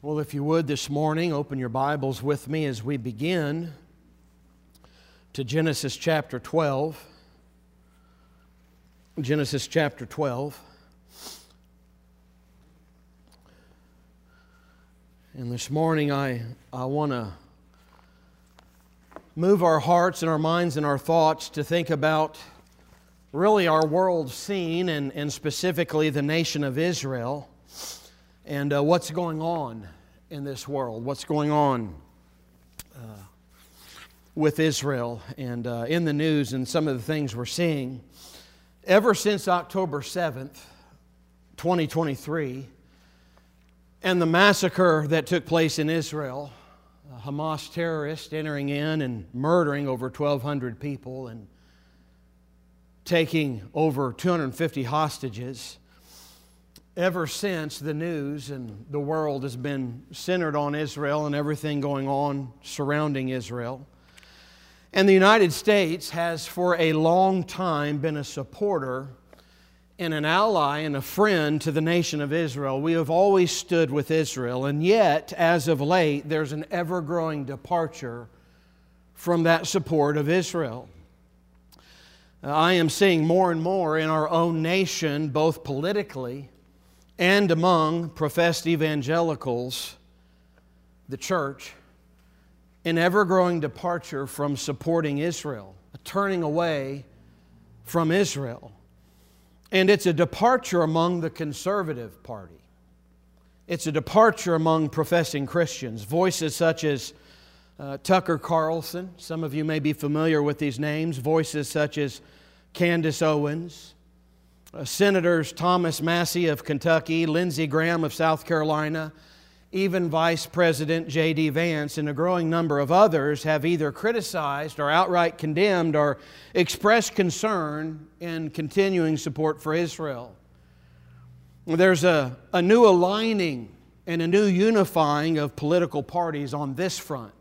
Well, if you would this morning, open your Bibles with me as we begin to Genesis chapter 12. Genesis chapter 12. And this morning I want to move our hearts and our minds and our thoughts to think about really our world scene and specifically the nation of Israel. And what's going on in this world? What's going on with Israel and in the news and some of the things we're seeing? Ever since October 7th, 2023, and the massacre that took place in Israel, Hamas terrorists entering in and murdering over 1,200 people and taking over 250 hostages. Ever since, the news and the world has been centered on Israel and everything going on surrounding Israel. And the United States has for a long time been a supporter and an ally and a friend to the nation of Israel. We have always stood with Israel, and yet, as of late, there's an ever-growing departure from that support of Israel. I am seeing more and more in our own nation, both politically and among professed evangelicals, the church, an ever-growing departure from supporting Israel, a turning away from Israel. And it's a departure among the conservative party. It's a departure among professing Christians. Voices such as Tucker Carlson, some of you may be familiar with these names, voices such as Candace Owens, Senators Thomas Massie of Kentucky, Lindsey Graham of South Carolina, even Vice President J.D. Vance and a growing number of others have either criticized or outright condemned or expressed concern in continuing support for Israel. There's a new aligning and a new unifying of political parties on this front.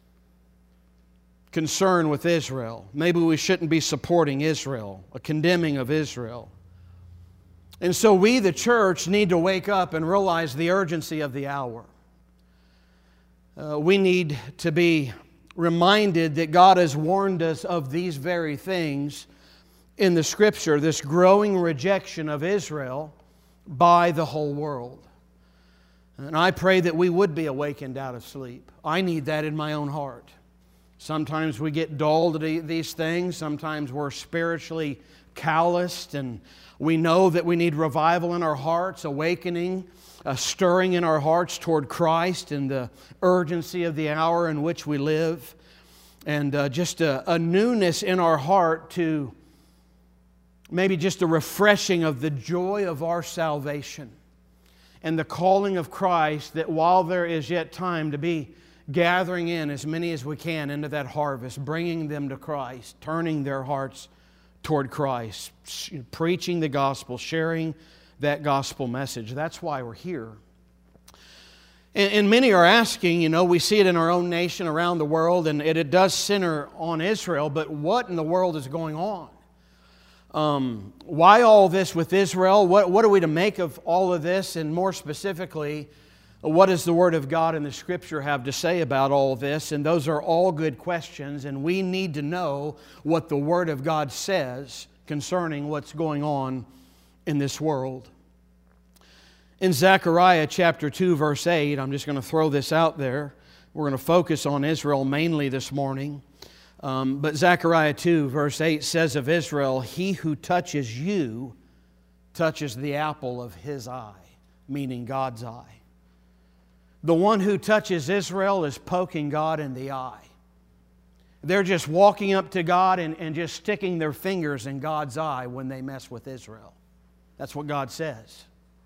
Concern with Israel. Maybe we shouldn't be supporting Israel, a condemning of Israel. And so we, the church, need to wake up and realize the urgency of the hour. We need to be reminded that God has warned us of these very things in the Scripture, this growing rejection of Israel by the whole world. And I pray that we would be awakened out of sleep. I need that in my own heart. Sometimes we get dull to these things. Sometimes we're spiritually calloused, and we know that we need revival in our hearts, awakening, a stirring in our hearts toward Christ and the urgency of the hour in which we live, and just a newness in our heart to maybe just a refreshing of the joy of our salvation and the calling of Christ, that while there is yet time to be gathering in as many as we can into that harvest, bringing them to Christ, turning their hearts toward Christ, preaching the gospel, sharing that gospel message. That's why we're here. And many are asking, we see it in our own nation, around the world, and it does center on Israel, but what in the world is going on? Why all this with Israel? What are we to make of all of this? And more specifically, what does the Word of God and the Scripture have to say about all this? And those are all good questions, and we need to know what the Word of God says concerning what's going on in this world. In Zechariah chapter 2, verse 8, I'm just going to throw this out there. We're going to focus on Israel mainly this morning. But Zechariah 2, verse 8 says of Israel, "He who touches you touches the apple of His eye," meaning God's eye. The one who touches Israel is poking God in the eye. They're just walking up to God and just sticking their fingers in God's eye when they mess with Israel. That's what God says.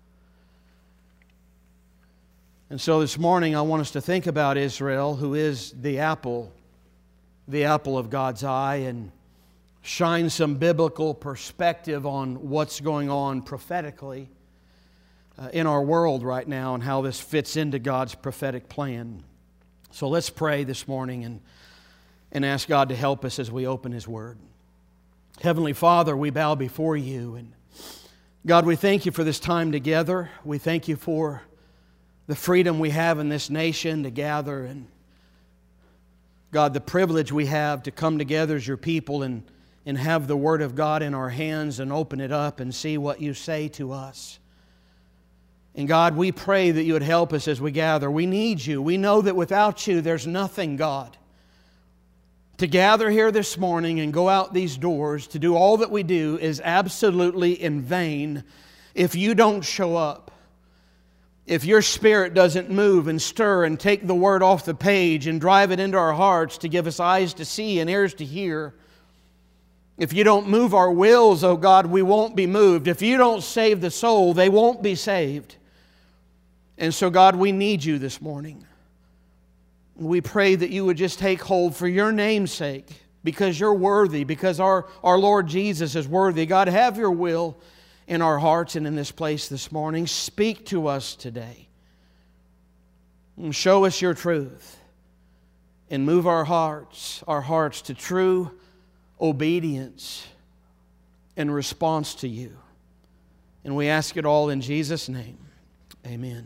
And so this morning I want us to think about Israel, who is the apple of God's eye, and shine some biblical perspective on what's going on prophetically in our world right now and how this fits into God's prophetic plan. So let's pray this morning and ask God to help us as we open His Word. Heavenly Father, we bow before You, and God, we thank You for this time together. We thank You for the freedom we have in this nation to gather, and God, the privilege we have to come together as your people and have the Word of God in our hands and open it up and see what you say to us. And God, we pray that you would help us as we gather. We need you. We know that without you there's nothing, God. To gather here this morning and go out these doors to do all that we do is absolutely in vain if you don't show up. If your Spirit doesn't move and stir and take the Word off the page and drive it into our hearts to give us eyes to see and ears to hear. If you don't move our wills, oh God, we won't be moved. If you don't save the soul, they won't be saved. And so God, we need you this morning. We pray that you would just take hold for your name's sake, because you're worthy, because our Lord Jesus is worthy. God, have your will in our hearts and in this place this morning. Speak to us today. And show us your truth. And move our hearts to true obedience and response to you. And we ask it all in Jesus' name. Amen.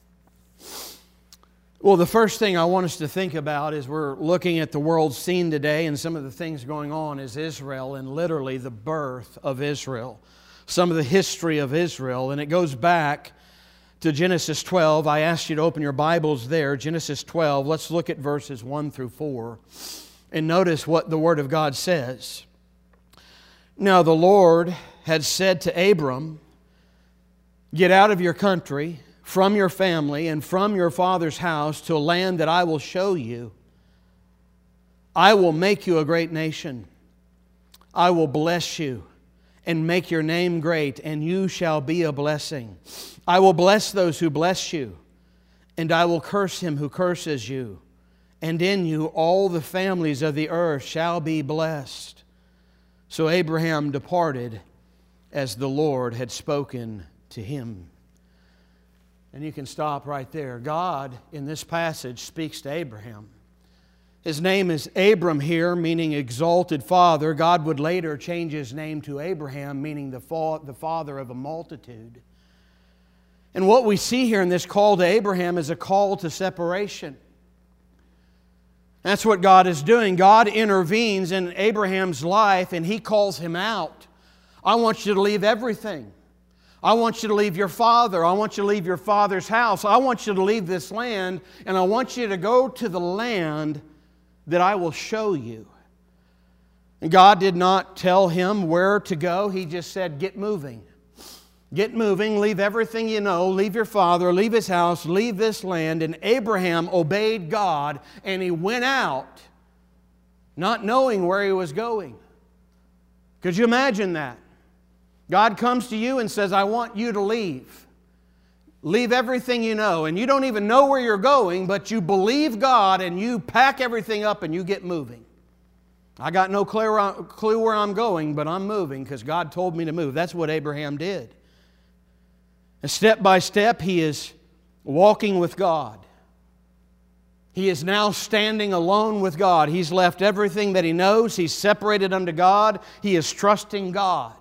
Well, the first thing I want us to think about as we're looking at the world scene today and some of the things going on is Israel, and literally the birth of Israel. Some of the history of Israel, and it goes back to Genesis 12. I asked you to open your Bibles there, Genesis 12. Let's look at verses 1 through 4 and notice what the Word of God says. Now the Lord had said to Abram, "Get out of your country, from your family, and from your father's house to a land that I will show you. I will make you a great nation. I will bless you and make your name great, and you shall be a blessing. I will bless those who bless you, and I will curse him who curses you. And in you all the families of the earth shall be blessed." So Abraham departed as the Lord had spoken to him. And you can stop right there. God, in this passage, speaks to Abraham. His name is Abram here, meaning exalted father. God would later change his name to Abraham, meaning the father of a multitude. And what we see here in this call to Abraham is a call to separation. That's what God is doing. God intervenes in Abraham's life and He calls him out. I want you to leave everything. I want you to leave your father. I want you to leave your father's house. I want you to leave this land, and I want you to go to the land that I will show you. And God did not tell him where to go. He just said, get moving. Get moving, leave everything you know, leave your father, leave his house, leave this land. And Abraham obeyed God, and he went out, not knowing where he was going. Could you imagine that? God comes to you and says, I want you to leave. Leave everything you know. And you don't even know where you're going, but you believe God and you pack everything up and you get moving. I got no clue where I'm going, but I'm moving because God told me to move. That's what Abraham did. And step by step, he is walking with God. He is now standing alone with God. He's left everything that he knows. He's separated unto God. He is trusting God.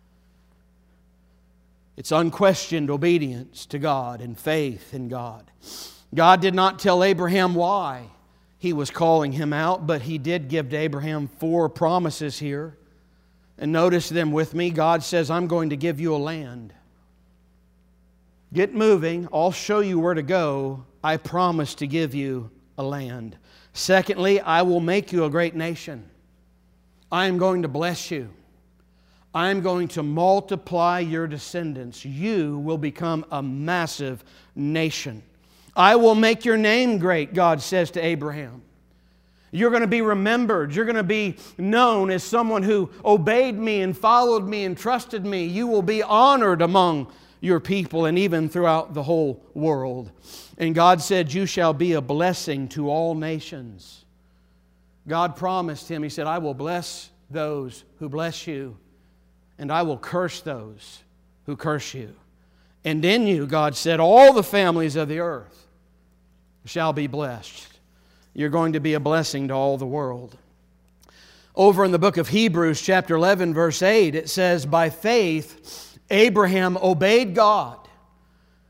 It's unquestioned obedience to God and faith in God. God did not tell Abraham why He was calling him out, but He did give to Abraham 4 promises here. And notice them with me. God says, I'm going to give you a land. Get moving. I'll show you where to go. I promise to give you a land. Secondly, I will make you a great nation. I am going to bless you. I am going to multiply your descendants. You will become a massive nation. I will make your name great, God says to Abraham. You're going to be remembered. You're going to be known as someone who obeyed me and followed me and trusted me. You will be honored among your people and even throughout the whole world. And God said, you shall be a blessing to all nations. God promised him, He said, I will bless those who bless you, and I will curse those who curse you. And in you, God said, all the families of the earth shall be blessed. You're going to be a blessing to all the world. Over in the book of Hebrews, chapter 11, verse 8, it says, by faith, Abraham obeyed God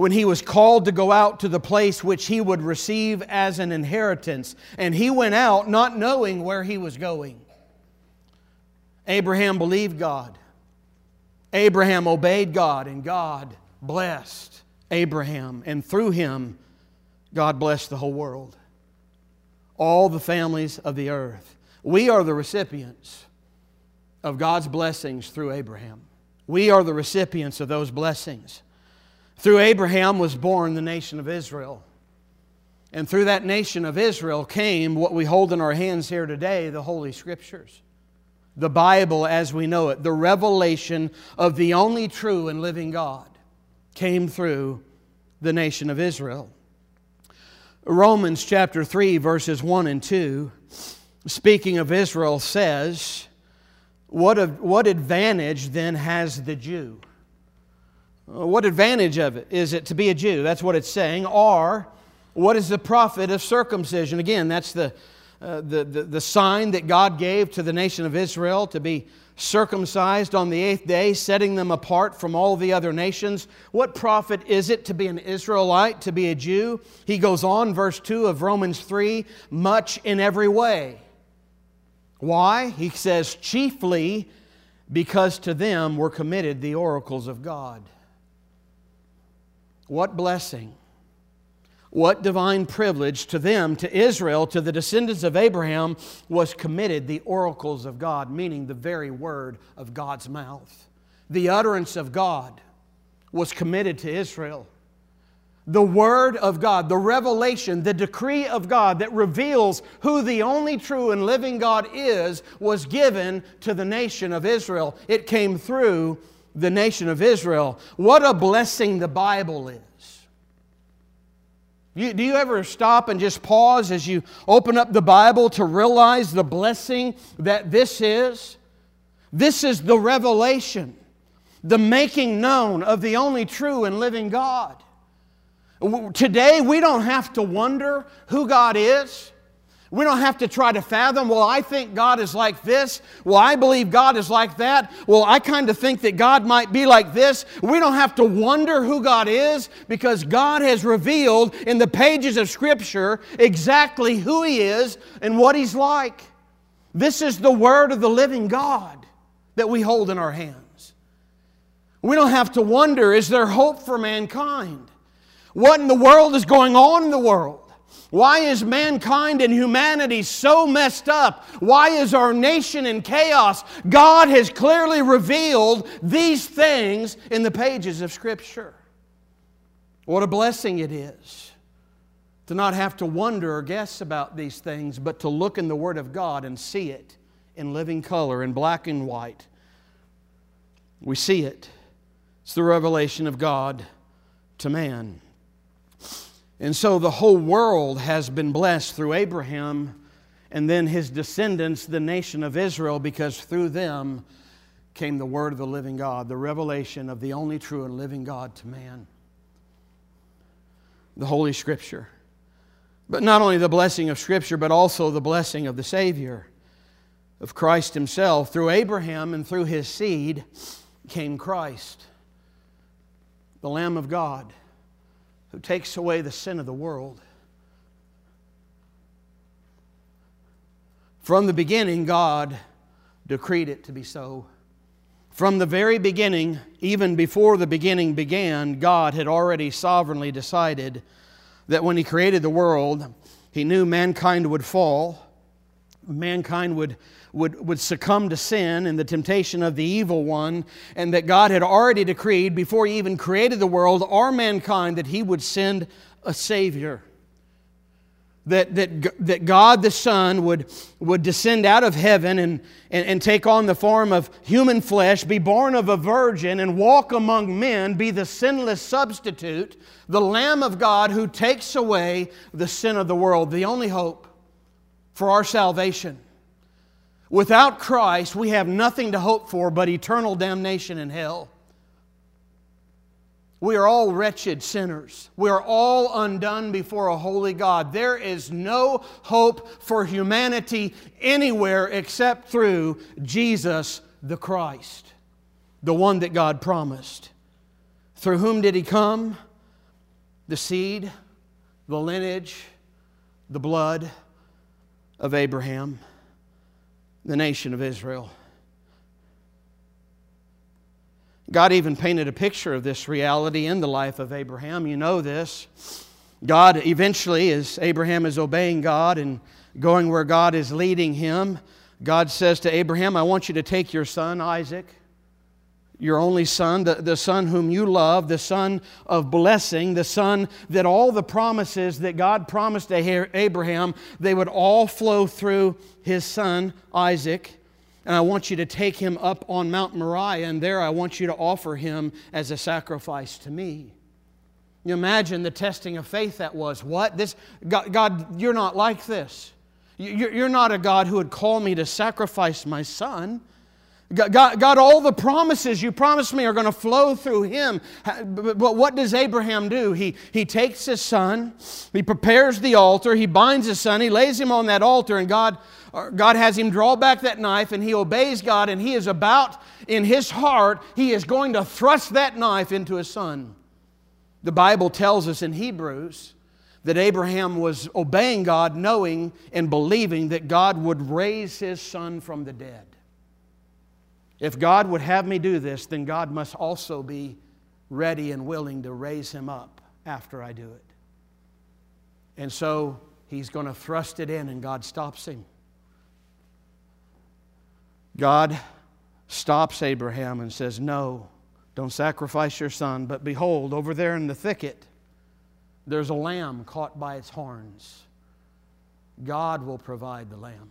when he was called to go out to the place which he would receive as an inheritance. And he went out not knowing where he was going. Abraham believed God. Abraham obeyed God, and God blessed Abraham. And through him, God blessed the whole world. All the families of the earth. We are the recipients of God's blessings through Abraham. We are the recipients of those blessings. Through Abraham was born the nation of Israel. And through that nation of Israel came what we hold in our hands here today, the Holy Scriptures. The Bible as we know it, the revelation of the only true and living God, came through the nation of Israel. Romans chapter 3 verses 1 and 2, speaking of Israel, says, What advantage then has the Jew? What advantage of it is it to be a Jew? That's what it's saying. Or, what is the profit of circumcision? Again, that's the sign that God gave to the nation of Israel to be circumcised on the 8th day, setting them apart from all the other nations. What profit is it to be an Israelite, to be a Jew? He goes on, verse 2 of Romans 3, much in every way. Why? He says, chiefly because to them were committed the oracles of God. What blessing! What divine privilege to them, to Israel, to the descendants of Abraham, was committed the oracles of God, meaning the very word of God's mouth. The utterance of God was committed to Israel. The Word of God, the revelation, the decree of God that reveals who the only true and living God is, was given to the nation of Israel. It came through the nation of Israel. What a blessing the Bible is. Do you ever stop and just pause as you open up the Bible to realize the blessing that this is? This is the revelation, the making known of the only true and living God. Today, we don't have to wonder who God is. We don't have to try to fathom, well, I think God is like this. Well, I believe God is like that. Well, I kind of think that God might be like this. We don't have to wonder who God is because God has revealed in the pages of Scripture exactly who He is and what He's like. This is the Word of the living God that we hold in our hands. We don't have to wonder, is there hope for mankind? What in the world is going on in the world? Why is mankind and humanity so messed up? Why is our nation in chaos? God has clearly revealed these things in the pages of Scripture. What a blessing it is to not have to wonder or guess about these things, but to look in the Word of God and see it in living color, in black and white. We see it. It's the revelation of God to man. And so the whole world has been blessed through Abraham and then his descendants, the nation of Israel, because through them came the Word of the living God, the revelation of the only true and living God to man. The Holy Scripture. But not only the blessing of Scripture, but also the blessing of the Savior, of Christ Himself. Through Abraham and through his seed came Christ, the Lamb of God, who takes away the sin of the world. From the beginning, God decreed it to be so. From the very beginning, even before the beginning began, God had already sovereignly decided that when He created the world, He knew mankind would fall, mankind would succumb to sin and the temptation of the evil one, and that God had already decreed before He even created the world or mankind that He would send a Savior. That God the Son would descend out of heaven and take on the form of human flesh, be born of a virgin and walk among men, be the sinless substitute, the Lamb of God who takes away the sin of the world, the only hope for our salvation. Without Christ, we have nothing to hope for but eternal damnation in hell. We are all wretched sinners. We are all undone before a holy God. There is no hope for humanity anywhere except through Jesus the Christ, the one that God promised. Through whom did He come? the seed, the lineage, the blood of Abraham, the nation of Israel. God even painted a picture of this reality in the life of Abraham. You know this. God eventually, as Abraham is obeying God and going where God is leading him, God says to Abraham, I want you to take your son, Isaac, your only son, the son whom you love, the son of blessing, the son that all the promises that God promised to Abraham, they would all flow through his son, Isaac. And I want you to take him up on Mount Moriah, and there I want you to offer him as a sacrifice to me. You imagine the testing of faith that was. What? God, you're not like this. You're not a God who would call me to sacrifice my son. God, all the promises you promised me are going to flow through him. But what does Abraham do? He takes his son, he prepares the altar, he binds his son, he lays him on that altar, and God has him draw back that knife, and he obeys God, and he is about, in his heart, he is going to thrust that knife into his son. The Bible tells us in Hebrews that Abraham was obeying God, knowing and believing that God would raise his son from the dead. If God would have me do this, then God must also be ready and willing to raise him up after I do it. And so he's going to thrust it in, and God stops him. God stops Abraham and says, no, don't sacrifice your son. But behold, over there in the thicket, there's a lamb caught by its horns. God will provide the lamb.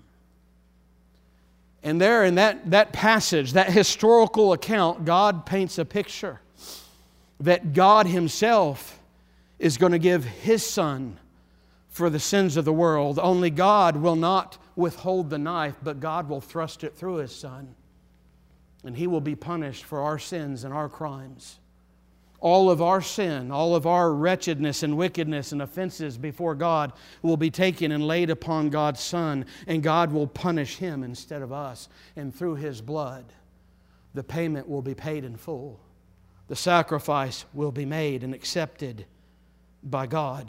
And there in that passage, that historical account, God paints a picture that God Himself is going to give His Son for the sins of the world. Only God will not withhold the knife, but God will thrust it through His Son. And He will be punished for our sins and our crimes. All of our sin, all of our wretchedness and wickedness and offenses before God will be taken and laid upon God's Son, and God will punish Him instead of us. And through His blood, the payment will be paid in full. The sacrifice will be made and accepted by God.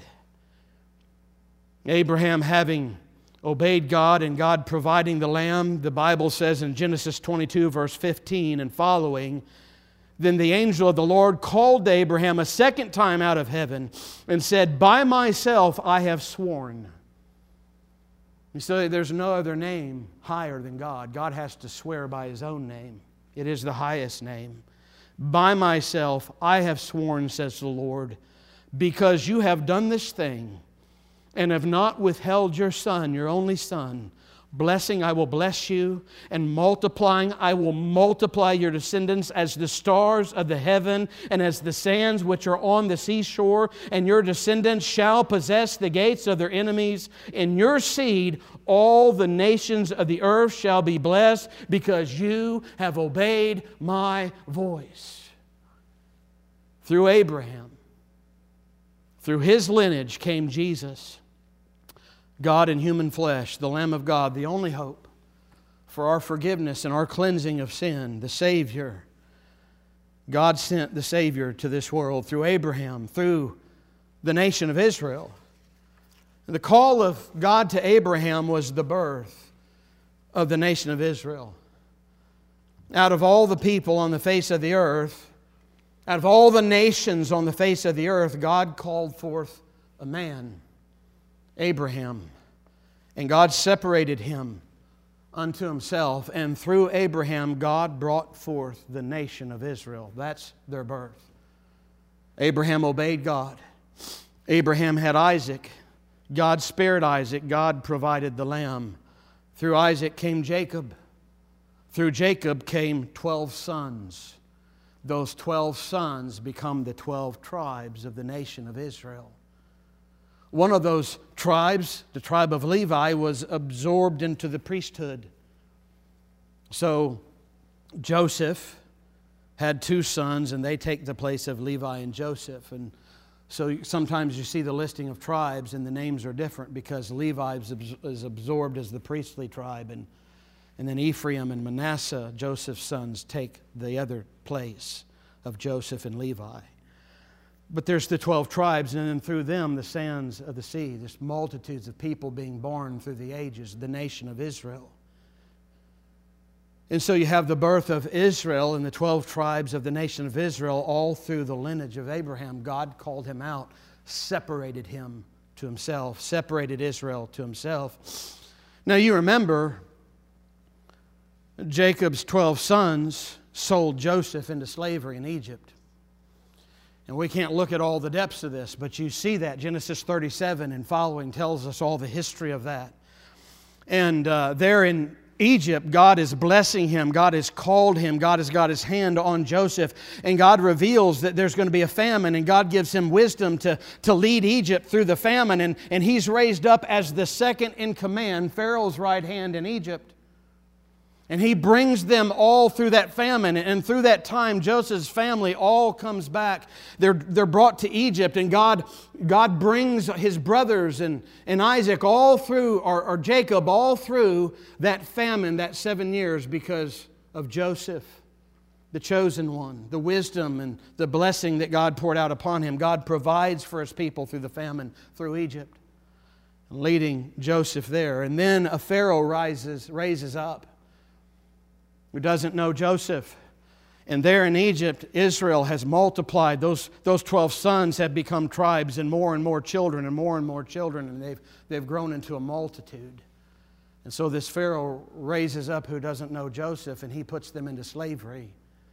Abraham, having obeyed God and God providing the lamb, the Bible says in Genesis 22, verse 15 and following, then the angel of the Lord called to Abraham a second time out of heaven and said, by myself I have sworn. You say there's no other name higher than God. God has to swear by His own name. It is the highest name. By myself I have sworn, says the Lord, because you have done this thing and have not withheld your son, your only son. Blessing, I will bless you, and multiplying, I will multiply your descendants as the stars of the heaven and as the sands which are on the seashore, and your descendants shall possess the gates of their enemies. In your seed, all the nations of the earth shall be blessed, because you have obeyed my voice. Through Abraham, through his lineage came Jesus, God in human flesh, the Lamb of God, the only hope for our forgiveness and our cleansing of sin, the Savior. God sent the Savior to this world through Abraham, through the nation of Israel. The call of God to Abraham was the birth of the nation of Israel. Out of all the people on the face of the earth, out of all the nations on the face of the earth, God called forth a man, Abraham, and God separated him unto Himself, and through Abraham God brought forth the nation of Israel. That's their birth. Abraham obeyed God. Abraham had Isaac. God spared Isaac. God provided the lamb. Through Isaac came Jacob. Through Jacob came 12 sons. Those 12 sons become the 12 tribes of the nation of Israel. One of those tribes, the tribe of Levi, was absorbed into the priesthood. So Joseph had 2 sons, and they take the place of Levi and Joseph. And so sometimes you see the listing of tribes, and the names are different because Levi is absorbed as the priestly tribe, and then Ephraim and Manasseh, Joseph's sons, take the other place of Joseph and Levi. But there's the 12 tribes, and then through them, the sands of the sea. There's multitudes of people being born through the ages, the nation of Israel. And so you have the birth of Israel and the 12 tribes of the nation of Israel all through the lineage of Abraham. God called him out, separated him to himself, separated Israel to himself. Now you remember Jacob's 12 sons sold Joseph into slavery in Egypt. And we can't look at all the depths of this, but you see that. Genesis 37 and following tells us all the history of that. And there in Egypt, God is blessing him. God has called him. God has got his hand on Joseph. And God reveals that there's going to be a famine. And God gives him wisdom to lead Egypt through the famine. And he's raised up as the second in command, Pharaoh's right hand in Egypt. And he brings them all through that famine. And through that time, Joseph's family all comes back. They're brought to Egypt. And God brings his brothers and Isaac all through, or Jacob all through that famine, that 7 years, because of Joseph, the chosen one, the wisdom and the blessing that God poured out upon him. God provides for his people through the famine, through Egypt, leading Joseph there. And then a Pharaoh raises up, who doesn't know Joseph. And there in Egypt, Israel has multiplied. Those 12 sons have become tribes, and more children, and more children, and they've grown into a multitude. And so this Pharaoh raises up who doesn't know Joseph, and he puts them into slavery.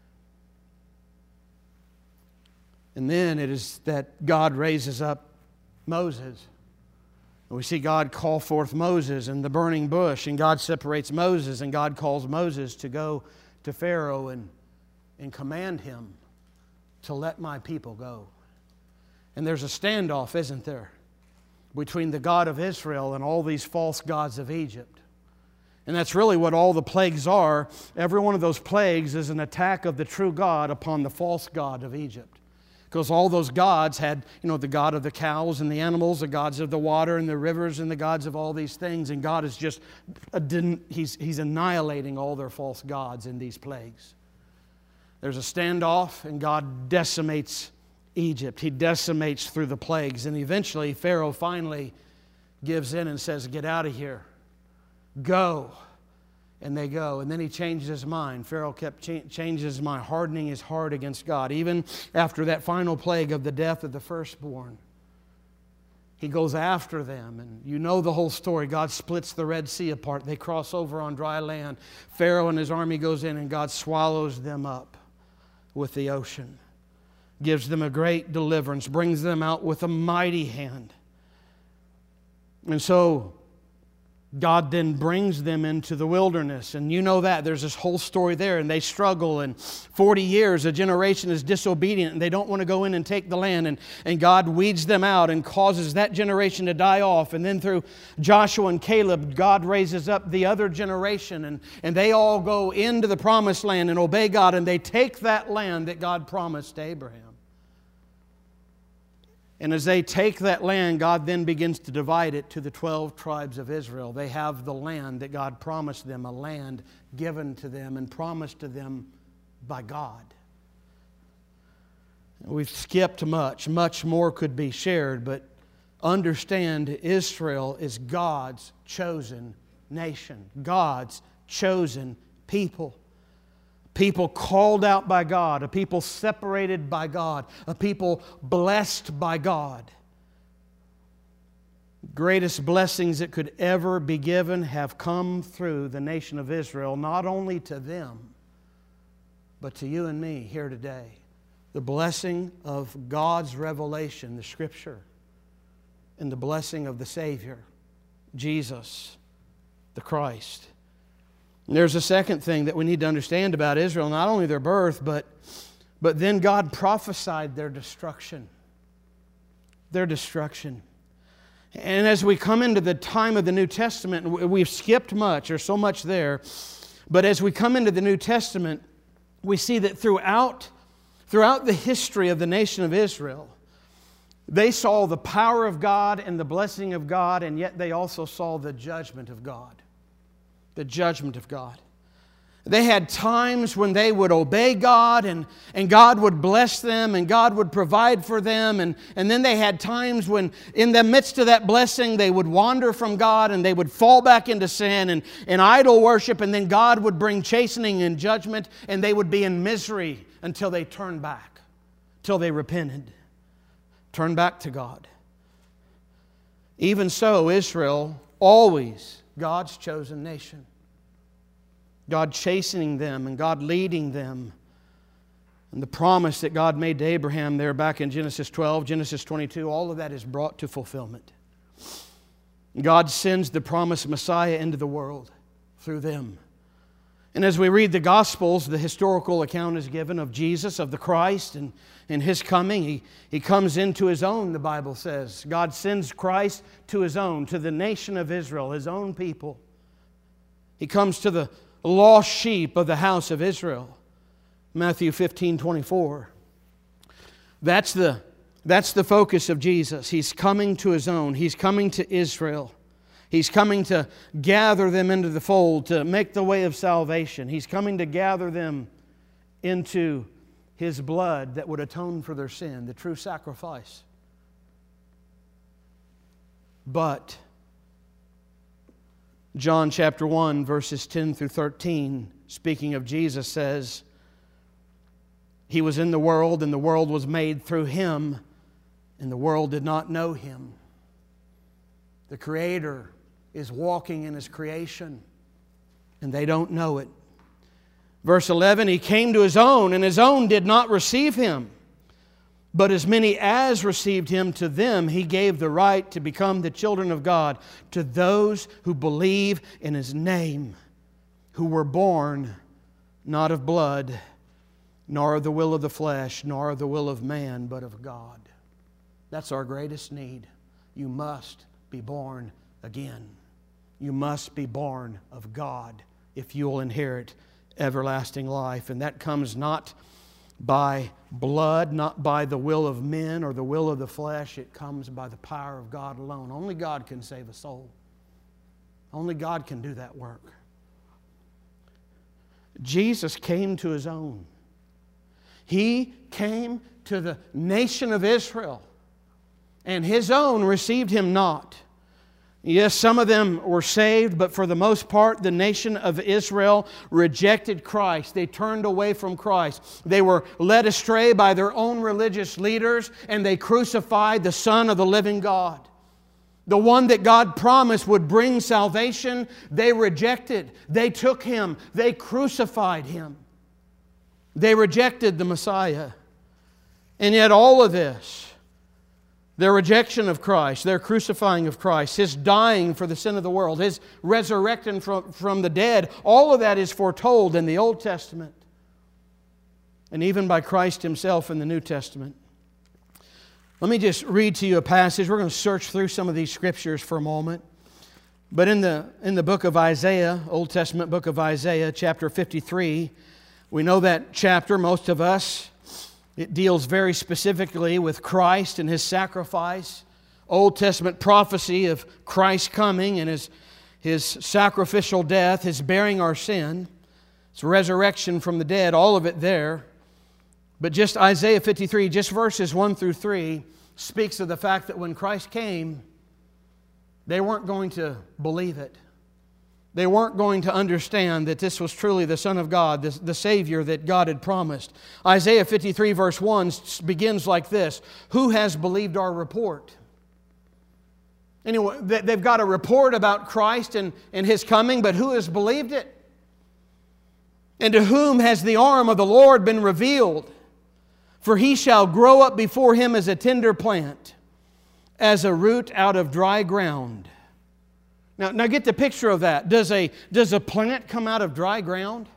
And then it is that God raises up Moses. We see God call forth Moses in the burning bush, and God separates Moses, and God calls Moses to go to Pharaoh and command him to let my people go. And there's a standoff, isn't there, between the God of Israel and all these false gods of Egypt. And that's really what all the plagues are. Every one of those plagues is an attack of the true God upon the false god of Egypt. Because all those gods had, the god of the cows and the animals, the gods of the water and the rivers and the gods of all these things. And God is just, He's annihilating all their false gods in these plagues. There's a standoff, and God decimates Egypt. He decimates through the plagues. And eventually, Pharaoh finally gives in and says, "Get out of here. Go." And they go. And then he changes his mind. Pharaoh kept changes his mind, hardening his heart against God. Even after that final plague of the death of the firstborn, he goes after them. And you know the whole story. God splits the Red Sea apart. They cross over on dry land. Pharaoh and his army goes in, and God swallows them up with the ocean. Gives them a great deliverance. Brings them out with a mighty hand. And so God then brings them into the wilderness. And you know that. There's this whole story there. And they struggle. And 40 years, a generation is disobedient. And they don't want to go in and take the land. And God weeds them out and causes that generation to die off. And then through Joshua and Caleb, God raises up the other generation. And they all go into the promised land and obey God. And they take that land that God promised to Abraham. And as they take that land, God then begins to divide it to the 12 tribes of Israel. They have the land that God promised them, a land given to them and promised to them by God. We've skipped much more could be shared, but understand Israel is God's chosen nation, God's chosen people. People called out by God, a people separated by God, a people blessed by God. Greatest blessings that could ever be given have come through the nation of Israel, not only to them, but to you and me here today. The blessing of God's revelation, the Scripture, and the blessing of the Savior, Jesus, the Christ. And there's a second thing that we need to understand about Israel, not only their birth, but then God prophesied their destruction. Their destruction. And as we come into the time of the New Testament, we've skipped much, there's so much there, but as we come into the New Testament, we see that throughout the history of the nation of Israel, they saw the power of God and the blessing of God, and yet they also saw the judgment of God. The judgment of God. They had times when they would obey God and God would bless them and God would provide for them. And then they had times when in the midst of that blessing they would wander from God and they would fall back into sin and idol worship, and then God would bring chastening and judgment, and they would be in misery until they turned back, till they repented, turned back to God. Even so, Israel, always God's chosen nation. God chastening them and God leading them. And the promise that God made to Abraham there back in Genesis 12, Genesis 22, all of that is brought to fulfillment. God sends the promised Messiah into the world through them. And as we read the Gospels, the historical account is given of Jesus, of the Christ, and His coming. He comes into His own, the Bible says. God sends Christ to His own, to the nation of Israel, His own people. He comes to the lost sheep of the house of Israel. Matthew 15:24. That's the focus of Jesus. He's coming to His own. He's coming to Israel. He's coming to gather them into the fold, to make the way of salvation. He's coming to gather them into His blood that would atone for their sin, the true sacrifice. But John chapter 1, verses 10 through 13, speaking of Jesus, says, He was in the world, and the world was made through Him, and the world did not know Him. The Creator is walking in His creation, and they don't know it. Verse 11, He came to His own, and His own did not receive Him. But as many as received Him, to them He gave the right to become the children of God, to those who believe in His name, who were born not of blood, nor of the will of the flesh, nor of the will of man, but of God. That's our greatest need. You must be born again. You must be born of God if you will inherit everlasting life. And that comes not by blood, not by the will of men or the will of the flesh. It comes by the power of God alone. Only God can save a soul. Only God can do that work. Jesus came to His own. He came to the nation of Israel, and His own received Him not. Yes, some of them were saved, but for the most part, the nation of Israel rejected Christ. They turned away from Christ. They were led astray by their own religious leaders, and they crucified the Son of the living God. The one that God promised would bring salvation, they rejected. They took Him. They crucified Him. They rejected the Messiah. And yet all of this, their rejection of Christ, their crucifying of Christ, His dying for the sin of the world, His resurrecting from the dead, all of that is foretold in the Old Testament and even by Christ Himself in the New Testament. Let me just read to you a passage. We're going to search through some of these scriptures for a moment. But in the book of Isaiah, Old Testament book of Isaiah, chapter 53, we know that chapter, most of us. It deals very specifically with Christ and His sacrifice. Old Testament prophecy of Christ coming and His sacrificial death, His bearing our sin, His resurrection from the dead, all of it there. But just Isaiah 53, just verses 1 through 3, speaks of the fact that when Christ came, they weren't going to believe it. They weren't going to understand that this was truly the Son of God, the Savior that God had promised. Isaiah 53 verse 1 begins like this: Who has believed our report? Anyway, they've got a report about Christ and His coming, but who has believed it? And to whom has the arm of the Lord been revealed? For He shall grow up before Him as a tender plant, as a root out of dry ground. Now get the picture of that. Does a plant come out of dry ground?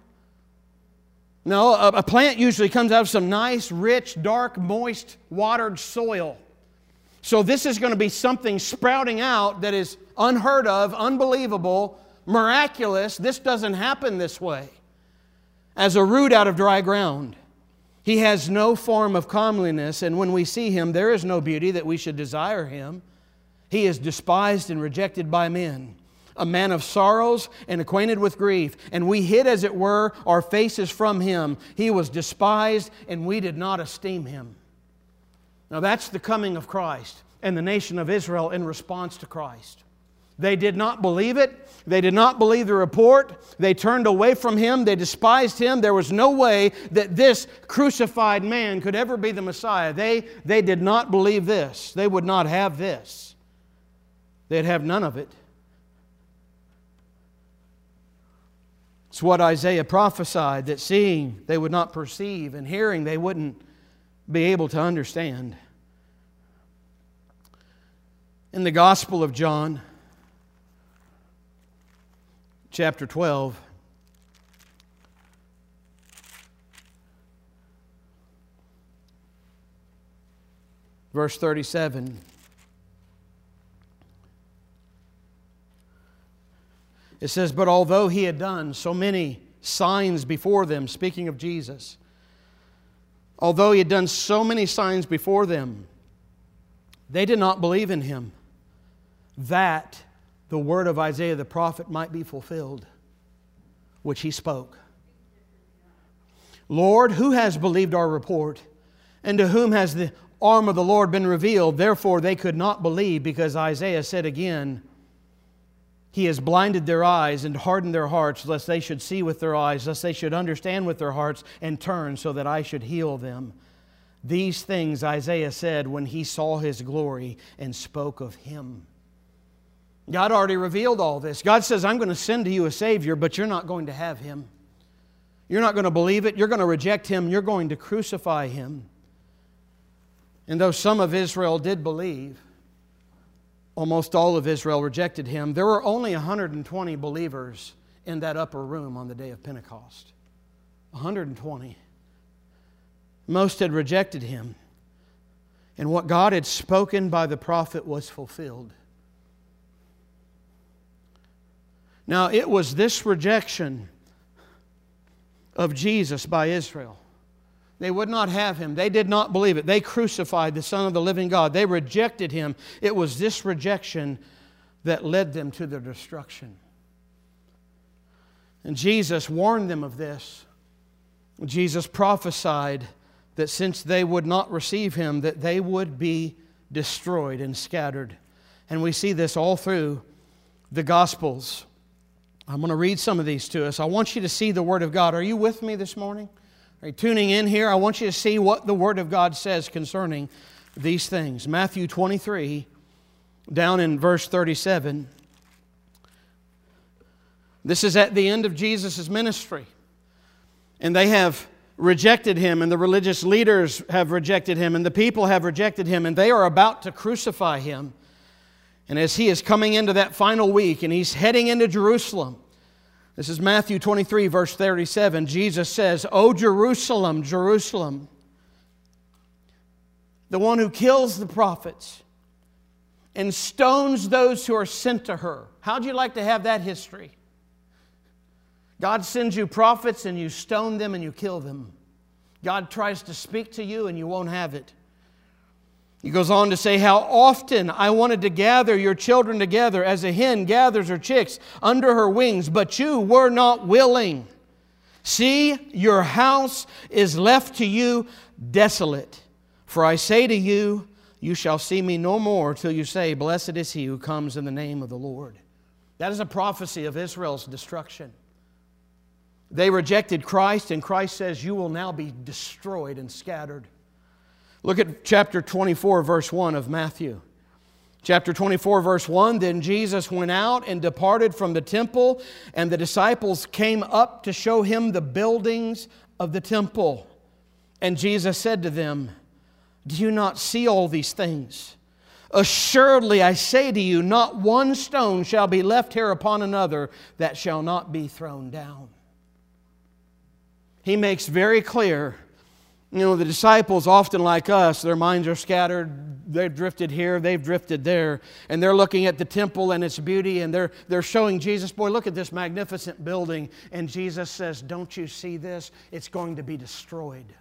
No, a plant usually comes out of some nice, rich, dark, moist, watered soil. So this is going to be something sprouting out that is unheard of, unbelievable, miraculous. This doesn't happen this way. As a root out of dry ground. He has no form of comeliness, and when we see Him, there is no beauty that we should desire Him. He is despised and rejected by men, a man of sorrows and acquainted with grief. And we hid, as it were, our faces from Him. He was despised, and we did not esteem Him. Now that's the coming of Christ and the nation of Israel in response to Christ. They did not believe it. They did not believe the report. They turned away from Him. They despised Him. There was no way that this crucified man could ever be the Messiah. They did not believe this. They would not have this. They'd have none of it. It's what Isaiah prophesied, that seeing they would not perceive, and hearing they wouldn't be able to understand. In the Gospel of John, chapter 12, verse 37. It says, "But although He had done so many signs before them," speaking of Jesus, although He had done so many signs before them, they did not believe in Him, that the word of Isaiah the prophet might be fulfilled, which He spoke. "Lord, who has believed our report? And to whom has the arm of the Lord been revealed?" Therefore they could not believe, because Isaiah said again, "He has blinded their eyes and hardened their hearts, lest they should see with their eyes, lest they should understand with their hearts, and turn, so that I should heal them." These things Isaiah said when he saw His glory and spoke of Him. God already revealed all this. God says, "I'm going to send to you a Savior, but you're not going to have Him. You're not going to believe it. You're going to reject Him. You're going to crucify Him." And though some of Israel did believe, almost all of Israel rejected Him. There were only 120 believers in that upper room on the day of Pentecost. 120. Most had rejected Him. And what God had spoken by the prophet was fulfilled. Now, it was this rejection of Jesus by Israel. They would not have Him. They did not believe it. They crucified the Son of the living God. They rejected Him. It was this rejection that led them to their destruction. And Jesus warned them of this. Jesus prophesied that since they would not receive Him, that they would be destroyed and scattered. And we see this all through the Gospels. I'm going to read some of these to us. I want you to see the Word of God. Are you with me this morning? Are you tuning in here? I want you to see what the Word of God says concerning these things. Matthew 23, down in verse 37. This is at the end of Jesus' ministry. And they have rejected Him, and the religious leaders have rejected Him, and the people have rejected Him, and they are about to crucify Him. And as He is coming into that final week, and He's heading into Jerusalem, this is Matthew 23, verse 37. Jesus says, "O Jerusalem, Jerusalem, the one who kills the prophets and stones those who are sent to her." How'd you like to have that history? God sends you prophets and you stone them and you kill them. God tries to speak to you and you won't have it. He goes on to say, "How often I wanted to gather your children together as a hen gathers her chicks under her wings, but you were not willing. See, your house is left to you desolate. For I say to you, you shall see me no more till you say, Blessed is he who comes in the name of the Lord." That is a prophecy of Israel's destruction. They rejected Christ, and Christ says, "You will now be destroyed and scattered." Look at chapter 24, verse 1 of Matthew. Chapter 24, verse 1, "Then Jesus went out and departed from the temple, and the disciples came up to show Him the buildings of the temple. And Jesus said to them, Do you not see all these things? Assuredly, I say to you, not one stone shall be left here upon another that shall not be thrown down." He makes very clear, the disciples, often like us, their minds are scattered. They've drifted here, they've drifted there. And they're looking at the temple and its beauty, and they're showing Jesus, "Boy, look at this magnificent building." And Jesus says, "Don't you see this? It's going to be destroyed.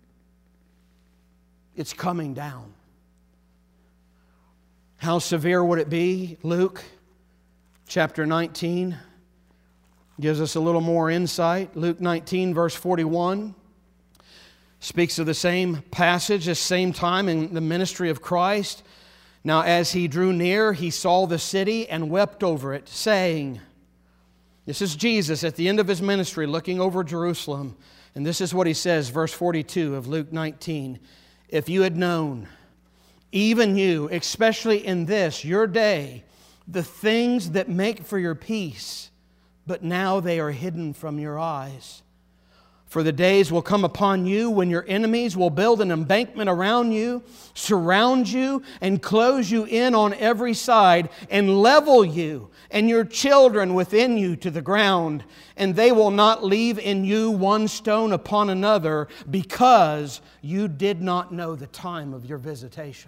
It's coming down." How severe would it be, Luke? chapter 19 gives us a little more insight. Luke 19, verse 41, speaks of the same passage, the same time in the ministry of Christ. Now as he drew near, he saw the city and wept over it, saying, this is Jesus at the end of his ministry looking over Jerusalem. And this is what he says, verse 42 of Luke 19. If you had known, even you, especially in this, your day, the things that make for your peace, but now they are hidden from your eyes. For the days will come upon you when your enemies will build an embankment around you, surround you, and close you in on every side, and level you and your children within you to the ground. And they will not leave in you one stone upon another, because you did not know the time of your visitation.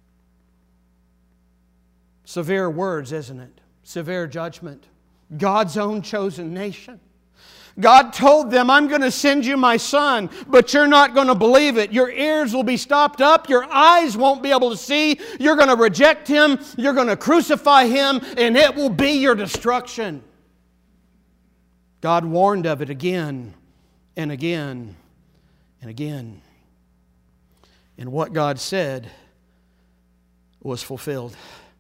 Severe words, isn't it? Severe judgment. God's own chosen nation. God told them, I'm going to send you my Son, but you're not going to believe it. Your ears will be stopped up. Your eyes won't be able to see. You're going to reject Him. You're going to crucify Him, and it will be your destruction. God warned of it again and again and again. And what God said was fulfilled.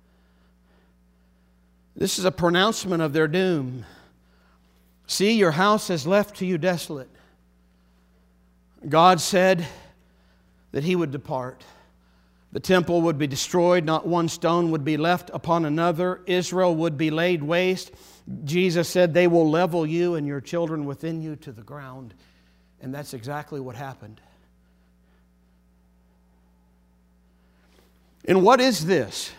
This is a pronouncement of their doom. See, your house is left to you desolate. God said that He would depart. The temple would be destroyed, not one stone would be left upon another. Israel would be laid waste. Jesus said, they will level you and your children within you to the ground. And that's exactly what happened. And what is this?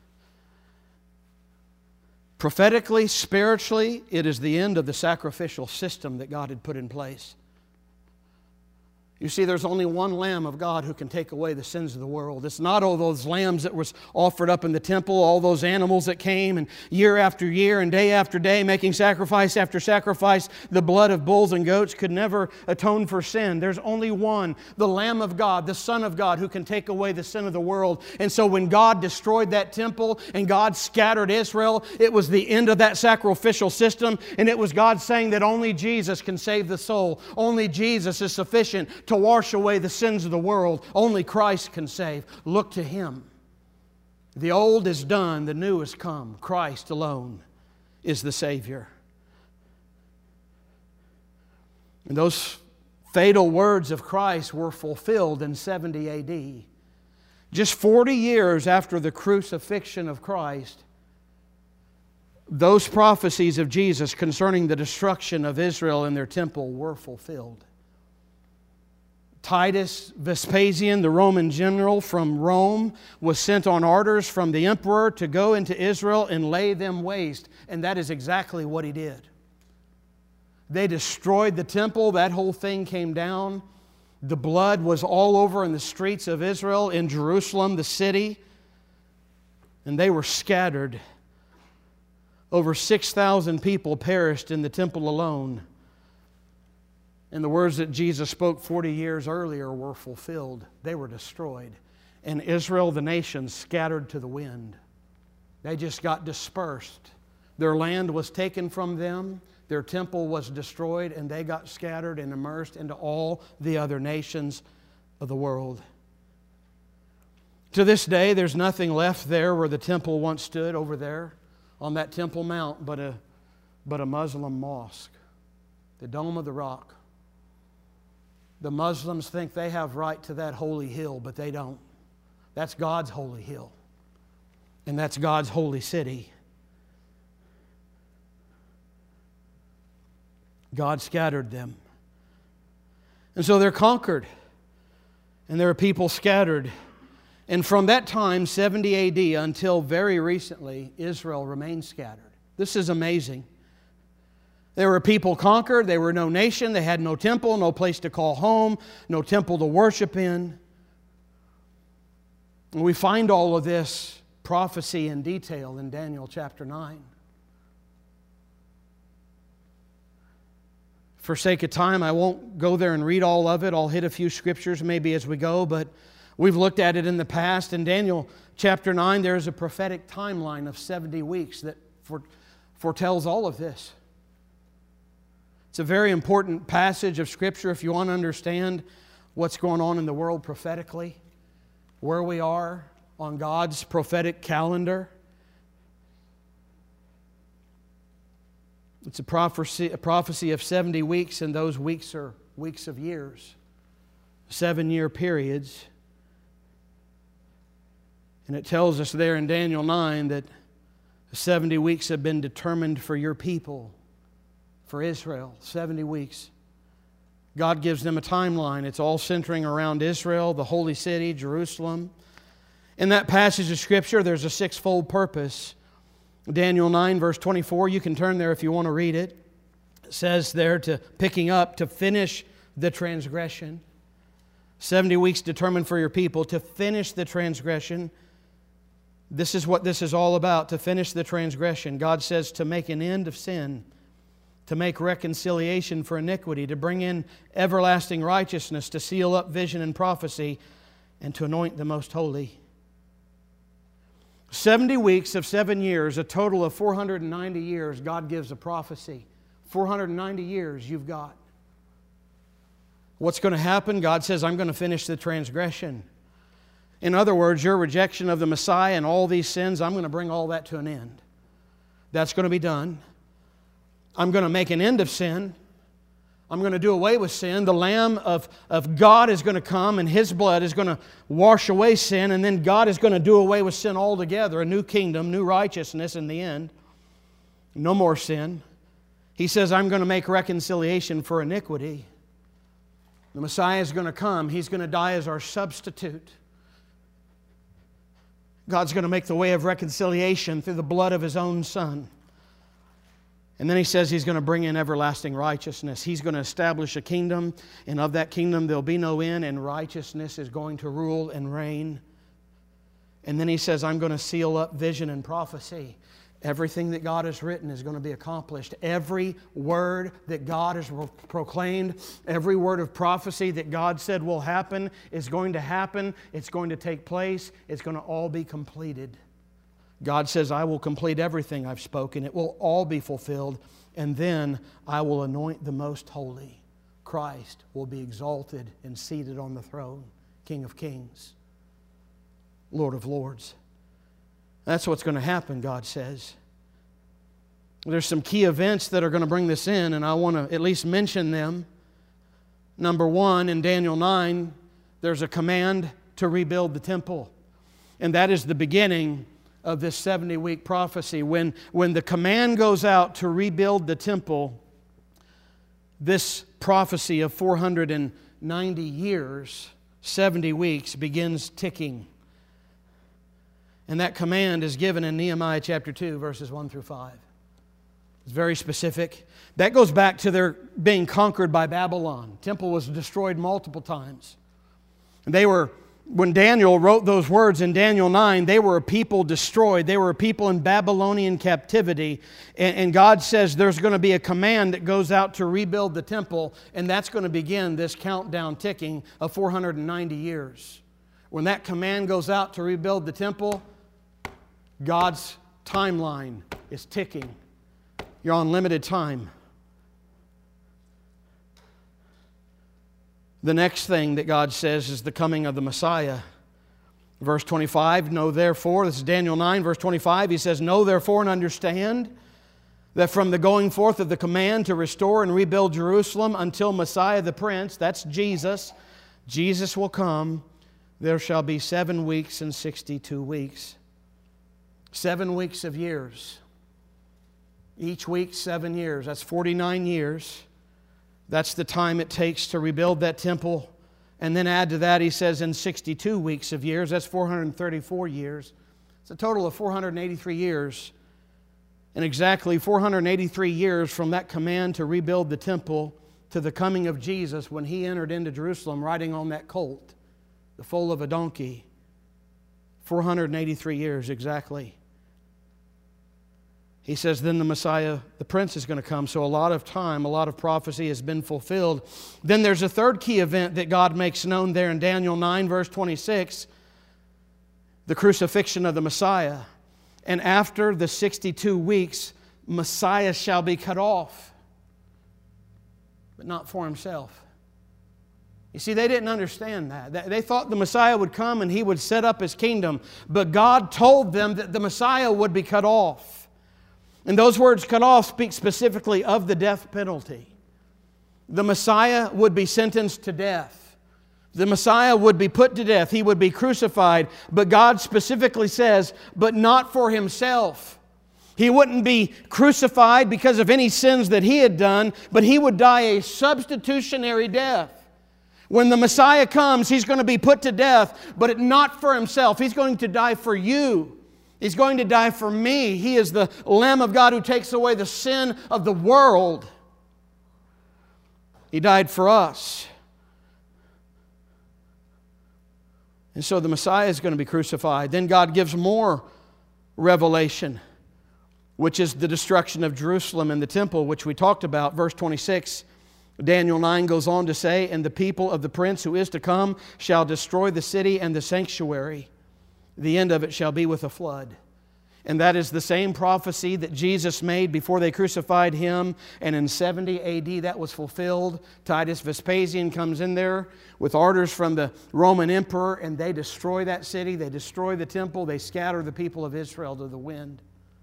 Prophetically, spiritually, it is the end of the sacrificial system that God had put in place. You see, there's only one Lamb of God who can take away the sins of the world. It's not all those lambs that was offered up in the temple, all those animals that came and year after year and day after day making sacrifice after sacrifice. The blood of bulls and goats could never atone for sin. There's only one, the Lamb of God, the Son of God, who can take away the sin of the world. And so when God destroyed that temple and God scattered Israel, it was the end of that sacrificial system, and it was God saying that only Jesus can save the soul. Only Jesus is sufficient to wash away the sins of the world. Only Christ can save. Look to Him. The old is done, the new has come. Christ alone is the Savior. And those fatal words of Christ were fulfilled in 70 AD. Just 40 years after the crucifixion of Christ, those prophecies of Jesus concerning the destruction of Israel and their temple were fulfilled. Titus Vespasian, the Roman general from Rome, was sent on orders from the emperor to go into Israel and lay them waste. And that is exactly what he did. They destroyed the temple. That whole thing came down. The blood was all over in the streets of Israel, in Jerusalem, the city. And they were scattered. Over 6,000 people perished in the temple alone. And the words that Jesus spoke 40 years earlier were fulfilled. They were destroyed. And Israel, the nation, scattered to the wind. They just got dispersed. Their land was taken from them. Their temple was destroyed, and they got scattered and immersed into all the other nations of the world. To this day, there's nothing left there where the temple once stood over there on that Temple Mount but a Muslim mosque, the Dome of the Rock. The Muslims think they have right to that holy hill, but they don't. That's God's holy hill. And that's God's holy city. God scattered them. And so they're conquered. And there are people scattered. And from that time, 70 AD, until very recently, Israel remained scattered. This is amazing. There were people conquered. They were no nation. They had no temple, no place to call home, no temple to worship in. And we find all of this prophecy in detail in Daniel chapter 9. For sake of time, I won't go there and read all of it. I'll hit a few scriptures maybe as we go, but we've looked at it in the past. In Daniel chapter 9, there is a prophetic timeline of 70 weeks that foretells all of this. It's a very important passage of Scripture if you want to understand what's going on in the world prophetically, where we are on God's prophetic calendar. It's a prophecy of 70 weeks, and those weeks are weeks of years, 7-year periods. And it tells us there in Daniel 9 that 70 weeks have been determined for your people, for Israel. 70 weeks. God gives them a timeline. It's all centering around Israel, the holy city, Jerusalem. In that passage of Scripture, there's a sixfold purpose. Daniel 9, verse 24, you can turn there if you want to read it. It says there, to picking up, to finish the transgression. 70 weeks determined for your people to finish the transgression. This is what this is all about, to finish the transgression. God says to make an end of sin, to make reconciliation for iniquity, to bring in everlasting righteousness, to seal up vision and prophecy, and to anoint the most holy. 70 weeks of 7 years, a total of 490 years, God gives a prophecy. 490 years you've got. What's going to happen? God says, I'm going to finish the transgression. In other words, your rejection of the Messiah and all these sins, I'm going to bring all that to an end. That's going to be done. I'm going to make an end of sin. I'm going to do away with sin. The Lamb of God is going to come, and His blood is going to wash away sin, and then God is going to do away with sin altogether. A new kingdom, new righteousness in the end. No more sin. He says, I'm going to make reconciliation for iniquity. The Messiah is going to come. He's going to die as our substitute. God's going to make the way of reconciliation through the blood of His own Son. And then He says He's going to bring in everlasting righteousness. He's going to establish a kingdom, and of that kingdom there'll be no end, and righteousness is going to rule and reign. And then He says, I'm going to seal up vision and prophecy. Everything that God has written is going to be accomplished. Every word that God has proclaimed, every word of prophecy that God said will happen is going to happen. It's going to take place. It's going to all be completed. God says, I will complete everything I've spoken. It will all be fulfilled. And then I will anoint the most holy. Christ will be exalted and seated on the throne. King of kings. Lord of lords. That's what's going to happen, God says. There's some key events that are going to bring this in, and I want to at least mention them. Number one, in Daniel 9, there's a command to rebuild the temple. And that is the beginning of this 70-week prophecy. When the command goes out to rebuild the temple, this prophecy of 490 years, 70 weeks, begins ticking. And that command is given in Nehemiah chapter 2, verses 1 through 5. It's very specific. That goes back to their being conquered by Babylon. The temple was destroyed multiple times. And when Daniel wrote those words in Daniel 9, they were a people destroyed. They were a people in Babylonian captivity. And God says there's going to be a command that goes out to rebuild the temple, and that's going to begin this countdown ticking of 490 years. When that command goes out to rebuild the temple, God's timeline is ticking. You're on limited time. The next thing that God says is the coming of the Messiah. Verse 25, know therefore, this is Daniel 9, verse 25, He says, know therefore and understand that from the going forth of the command to restore and rebuild Jerusalem until Messiah the Prince, that's Jesus will come, there shall be 7 weeks and 62 weeks. 7 weeks of years. Each week, 7 years. That's 49 years. That's the time it takes to rebuild that temple. And then add to that, He says, in 62 weeks of years. That's 434 years. It's a total of 483 years. And exactly 483 years from that command to rebuild the temple to the coming of Jesus when He entered into Jerusalem riding on that colt, the foal of a donkey. 483 years exactly. He says then the Messiah, the Prince, is going to come. So a lot of time, a lot of prophecy has been fulfilled. Then there's a third key event that God makes known there in Daniel 9, verse 26, the crucifixion of the Messiah. And after the 62 weeks, Messiah shall be cut off, but not for Himself. You see, they didn't understand that. They thought the Messiah would come and He would set up His kingdom. But God told them that the Messiah would be cut off. And those words cut off speak specifically of the death penalty. The Messiah would be sentenced to death. The Messiah would be put to death. He would be crucified. But God specifically says, but not for Himself. He wouldn't be crucified because of any sins that He had done, but He would die a substitutionary death. When the Messiah comes, He's going to be put to death, but not for Himself. He's going to die for you. He's going to die for me. He is the Lamb of God who takes away the sin of the world. He died for us. And so the Messiah is going to be crucified. Then God gives more revelation, which is the destruction of Jerusalem and the temple, which we talked about. Verse 26, Daniel 9 goes on to say, and the people of the prince who is to come shall destroy the city and the sanctuary. The end of it shall be with a flood. And that is the same prophecy that Jesus made before they crucified Him. And in 70 A.D. that was fulfilled. Titus Vespasian comes in there with orders from the Roman emperor, and they destroy that city. They destroy the temple. They scatter the people of Israel to the wind.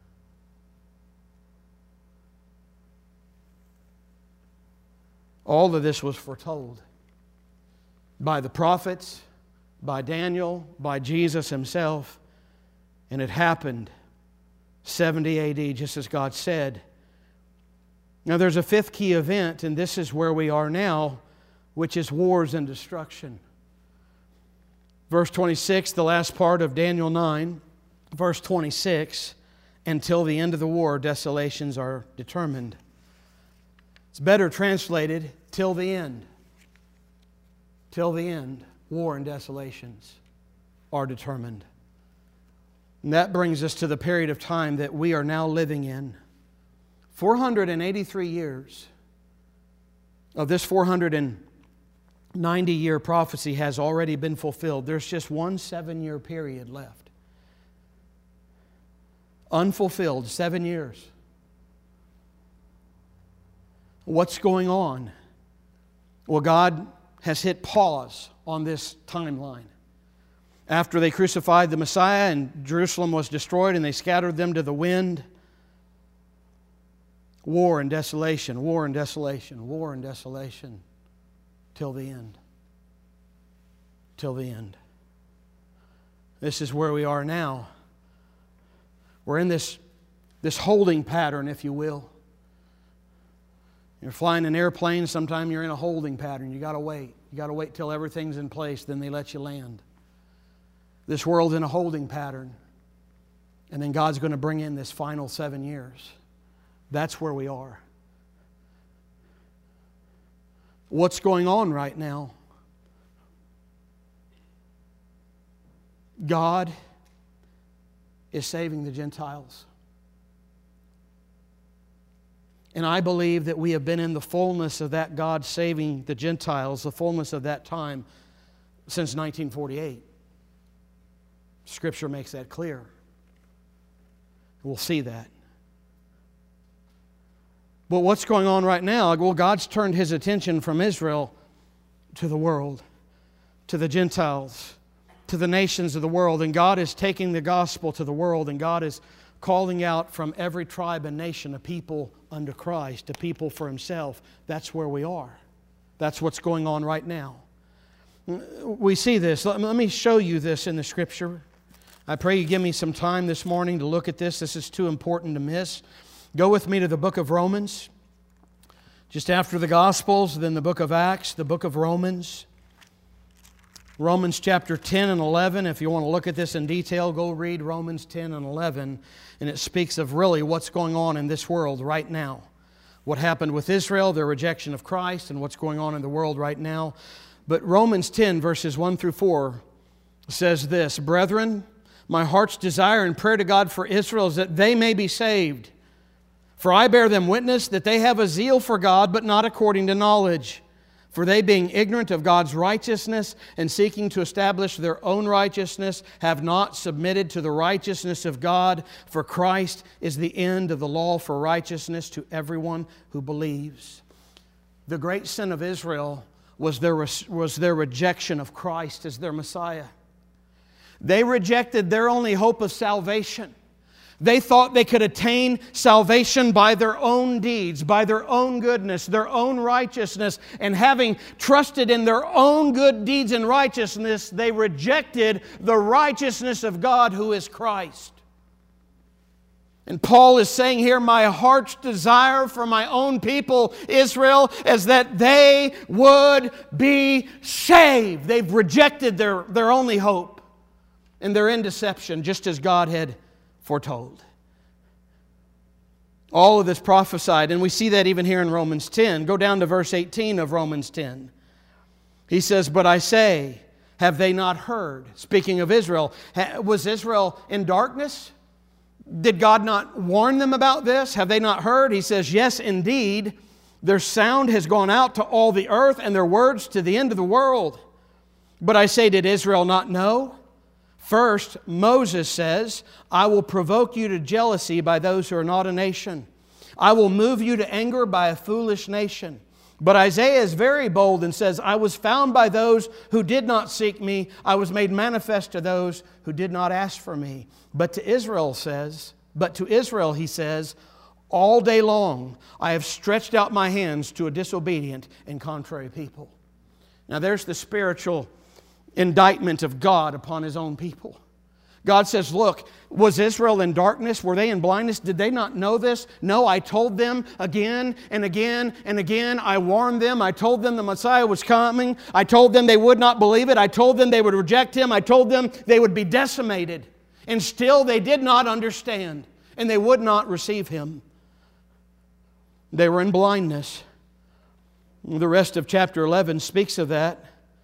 All of this was foretold by the prophets, by Daniel, by Jesus Himself, and it happened 70 A.D., just as God said. Now there's a fifth key event, and this is where we are now, which is wars and destruction. Verse 26, the last part of Daniel 9, verse 26, until the end of the war, desolations are determined. It's better translated, till the end. Till the end, war and desolations are determined. And that brings us to the period of time that we are now living in. 483 years of this 490-year prophecy has already been fulfilled. There's just one 7-year period left. Unfulfilled, 7 years. What's going on? Well, God has hit pause on this timeline. After they crucified the Messiah and Jerusalem was destroyed and they scattered them to the wind, war and desolation, war and desolation, war and desolation, till the end. Till the end. This is where we are now. We're in this holding pattern, if you will. You're flying an airplane, sometimes you're in a holding pattern. You got to wait. You got to wait till everything's in place, then they let you land. This world's in a holding pattern. And then God's going to bring in this final 7 years. That's where we are. What's going on right now? God is saving the Gentiles. And I believe that we have been in the fullness of that God saving the Gentiles, the fullness of that time, since 1948. Scripture makes that clear. We'll see that. But what's going on right now? Well, God's turned His attention from Israel to the world, to the Gentiles, to the nations of the world. And God is taking the gospel to the world, and God is calling out from every tribe and nation a people unto Christ, a people for Himself. That's where we are. That's what's going on right now. We see this. Let me show you this in the Scripture. I pray you give me some time this morning to look at this. This is too important to miss. Go with me to the book of Romans. Just after the Gospels, then the book of Acts, the book of Romans. Romans chapter 10 and 11. If you want to look at this in detail, go read Romans 10 and 11. And it speaks of really what's going on in this world right now. What happened with Israel, their rejection of Christ, and what's going on in the world right now. But Romans 10 verses 1 through 4 says this, Brethren, my heart's desire and prayer to God for Israel is that they may be saved. For I bear them witness that they have a zeal for God, but not according to knowledge. For they, being ignorant of God's righteousness and seeking to establish their own righteousness, have not submitted to the righteousness of God. For Christ is the end of the law for righteousness to everyone who believes." The great sin of Israel was their rejection of Christ as their Messiah. They rejected their only hope of salvation. They thought they could attain salvation by their own deeds, by their own goodness, their own righteousness. And having trusted in their own good deeds and righteousness, they rejected the righteousness of God, who is Christ. And Paul is saying here, my heart's desire for my own people, Israel, is that they would be saved. They've rejected their only hope, and they're in deception, just as God had foretold. All of this prophesied, and we see that even here in Romans 10. Go down to verse 18 of Romans 10. He says, "But I say, have they not heard?" Speaking of Israel, was Israel in darkness? Did God not warn them about this? Have they not heard? He says, "Yes, indeed. Their sound has gone out to all the earth, and their words to the end of the world. But I say, did Israel not know? First, Moses says, 'I will provoke you to jealousy by those who are not a nation. I will move you to anger by a foolish nation.' But Isaiah is very bold and says, 'I was found by those who did not seek me. I was made manifest to those who did not ask for me.' But to Israel he says, 'All day long I have stretched out my hands to a disobedient and contrary people.'" Now there's the spiritual indictment of God upon His own people. God says, look, was Israel in darkness? Were they in blindness? Did they not know this? No, I told them again and again and again. I warned them. I told them the Messiah was coming. I told them they would not believe it. I told them they would reject Him. I told them they would be decimated. And still they did not understand, and they would not receive Him. They were in blindness. The rest of chapter 11 speaks of that.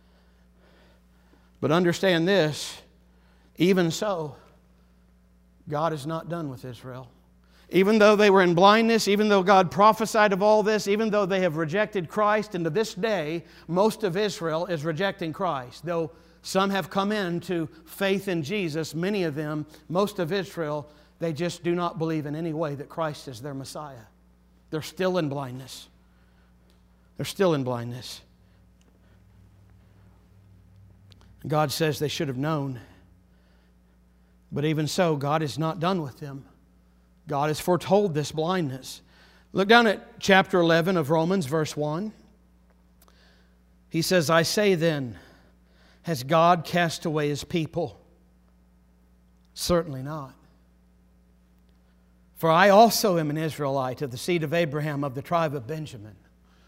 But understand this, even so, God is not done with Israel. Even though they were in blindness, even though God prophesied of all this, even though they have rejected Christ, and to this day, most of Israel is rejecting Christ. Though some have come into faith in Jesus, many of them, most of Israel, they just do not believe in any way that Christ is their Messiah. They're still in blindness. They're still in blindness. God says they should have known. But even so, God is not done with them. God has foretold this blindness. Look down at chapter 11 of Romans, verse 1. He says, "I say then, has God cast away His people? Certainly not. For I also am an Israelite of the seed of Abraham, of the tribe of Benjamin."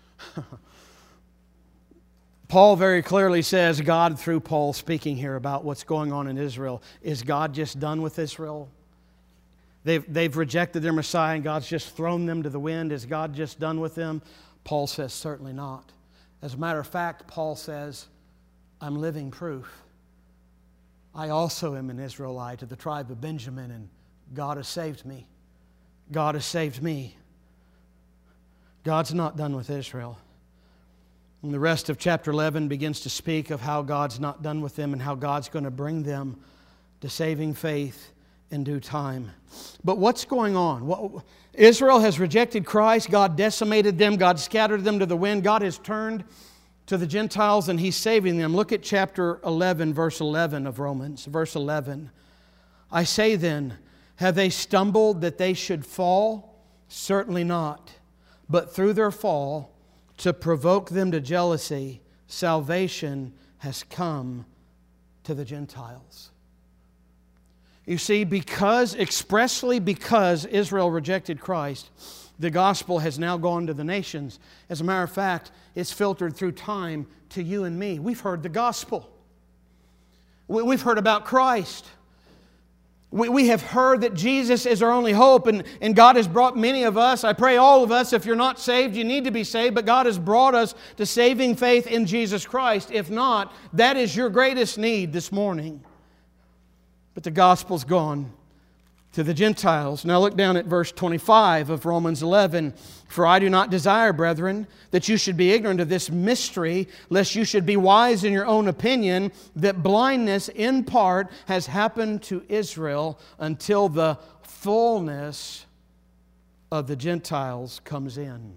Paul very clearly says, God through Paul speaking here about what's going on in Israel. Is God just done with Israel? They've rejected their Messiah and God's just thrown them to the wind. Is God just done with them? Paul says, certainly not. As a matter of fact, Paul says, I'm living proof. I also am an Israelite of the tribe of Benjamin, and God has saved me. God has saved me. God's not done with Israel. And the rest of chapter 11 begins to speak of how God's not done with them and how God's going to bring them to saving faith in due time. But what's going on? Israel has rejected Christ. God decimated them. God scattered them to the wind. God has turned to the Gentiles and He's saving them. Look at chapter 11, verse 11 of Romans. Verse 11. "I say then, have they stumbled that they should fall? Certainly not. But through their fall, to provoke them to jealousy, salvation has come to the Gentiles." You see, expressly because Israel rejected Christ, the gospel has now gone to the nations. As a matter of fact, it's filtered through time to you and me. We've heard the gospel. We've heard about Christ. We have heard that Jesus is our only hope, and God has brought many of us, I pray all of us, if you're not saved, you need to be saved, but God has brought us to saving faith in Jesus Christ. If not, that is your greatest need this morning. But the gospel's gone to the Gentiles. Now look down at verse 25 of Romans 11. For I do not desire, brethren, that you should be ignorant of this mystery, lest you should be wise in your own opinion, that blindness in part has happened to Israel until the fullness of the Gentiles comes in.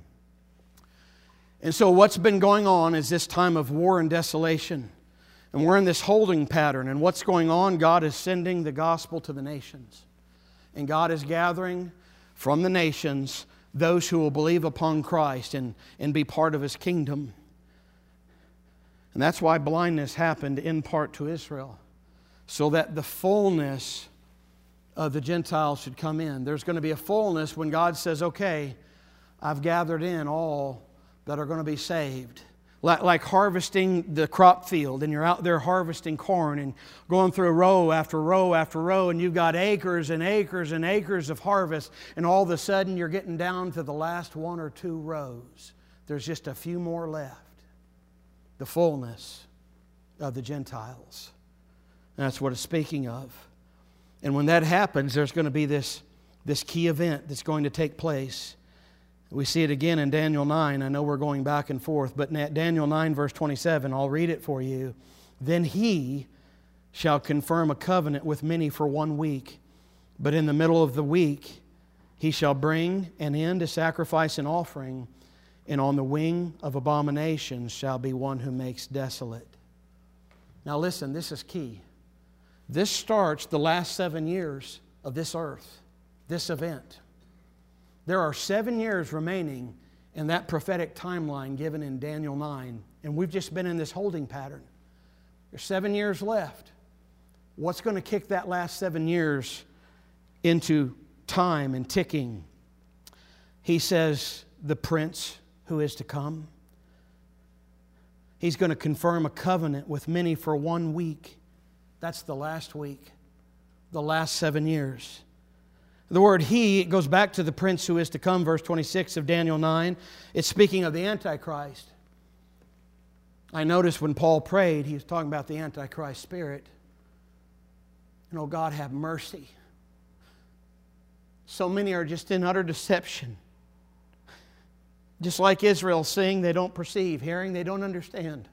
And so what's been going on is this time of war and desolation. And we're in this holding pattern. And what's going on? God is sending the gospel to the nations. And God is gathering from the nations those who will believe upon Christ and be part of His kingdom. And that's why blindness happened in part to Israel, so that the fullness of the Gentiles should come in. There's going to be a fullness when God says, okay, I've gathered in all that are going to be saved. Like harvesting the crop field, and you're out there harvesting corn and going through row after row after row, and you've got acres and acres and acres of harvest, and all of a sudden you're getting down to the last 1 or 2 rows. There's just a few more left. The fullness of the Gentiles. And that's what it's speaking of. And when that happens, there's going to be this key event that's going to take place. We see it again in Daniel 9. I know we're going back and forth, but Daniel 9 verse 27, I'll read it for you. Then He shall confirm a covenant with many for 1 week, but in the middle of the week He shall bring an end to sacrifice and offering, and on the wing of abominations shall be one who makes desolate. Now listen, this is key. This starts the last 7 years of this earth, this event. There are 7 years remaining in that prophetic timeline given in Daniel 9. And we've just been in this holding pattern. There's 7 years left. What's going to kick that last 7 years into time and ticking? He says, the prince who is to come. He's going to confirm a covenant with many for 1 week. That's the last week. The last 7 years. The word He, it goes back to the prince who is to come, verse 26 of Daniel 9. It's speaking of the Antichrist. I noticed when Paul prayed, he was talking about the Antichrist spirit. And oh God, have mercy. So many are just in utter deception. Just like Israel, seeing they don't perceive, hearing they don't understand.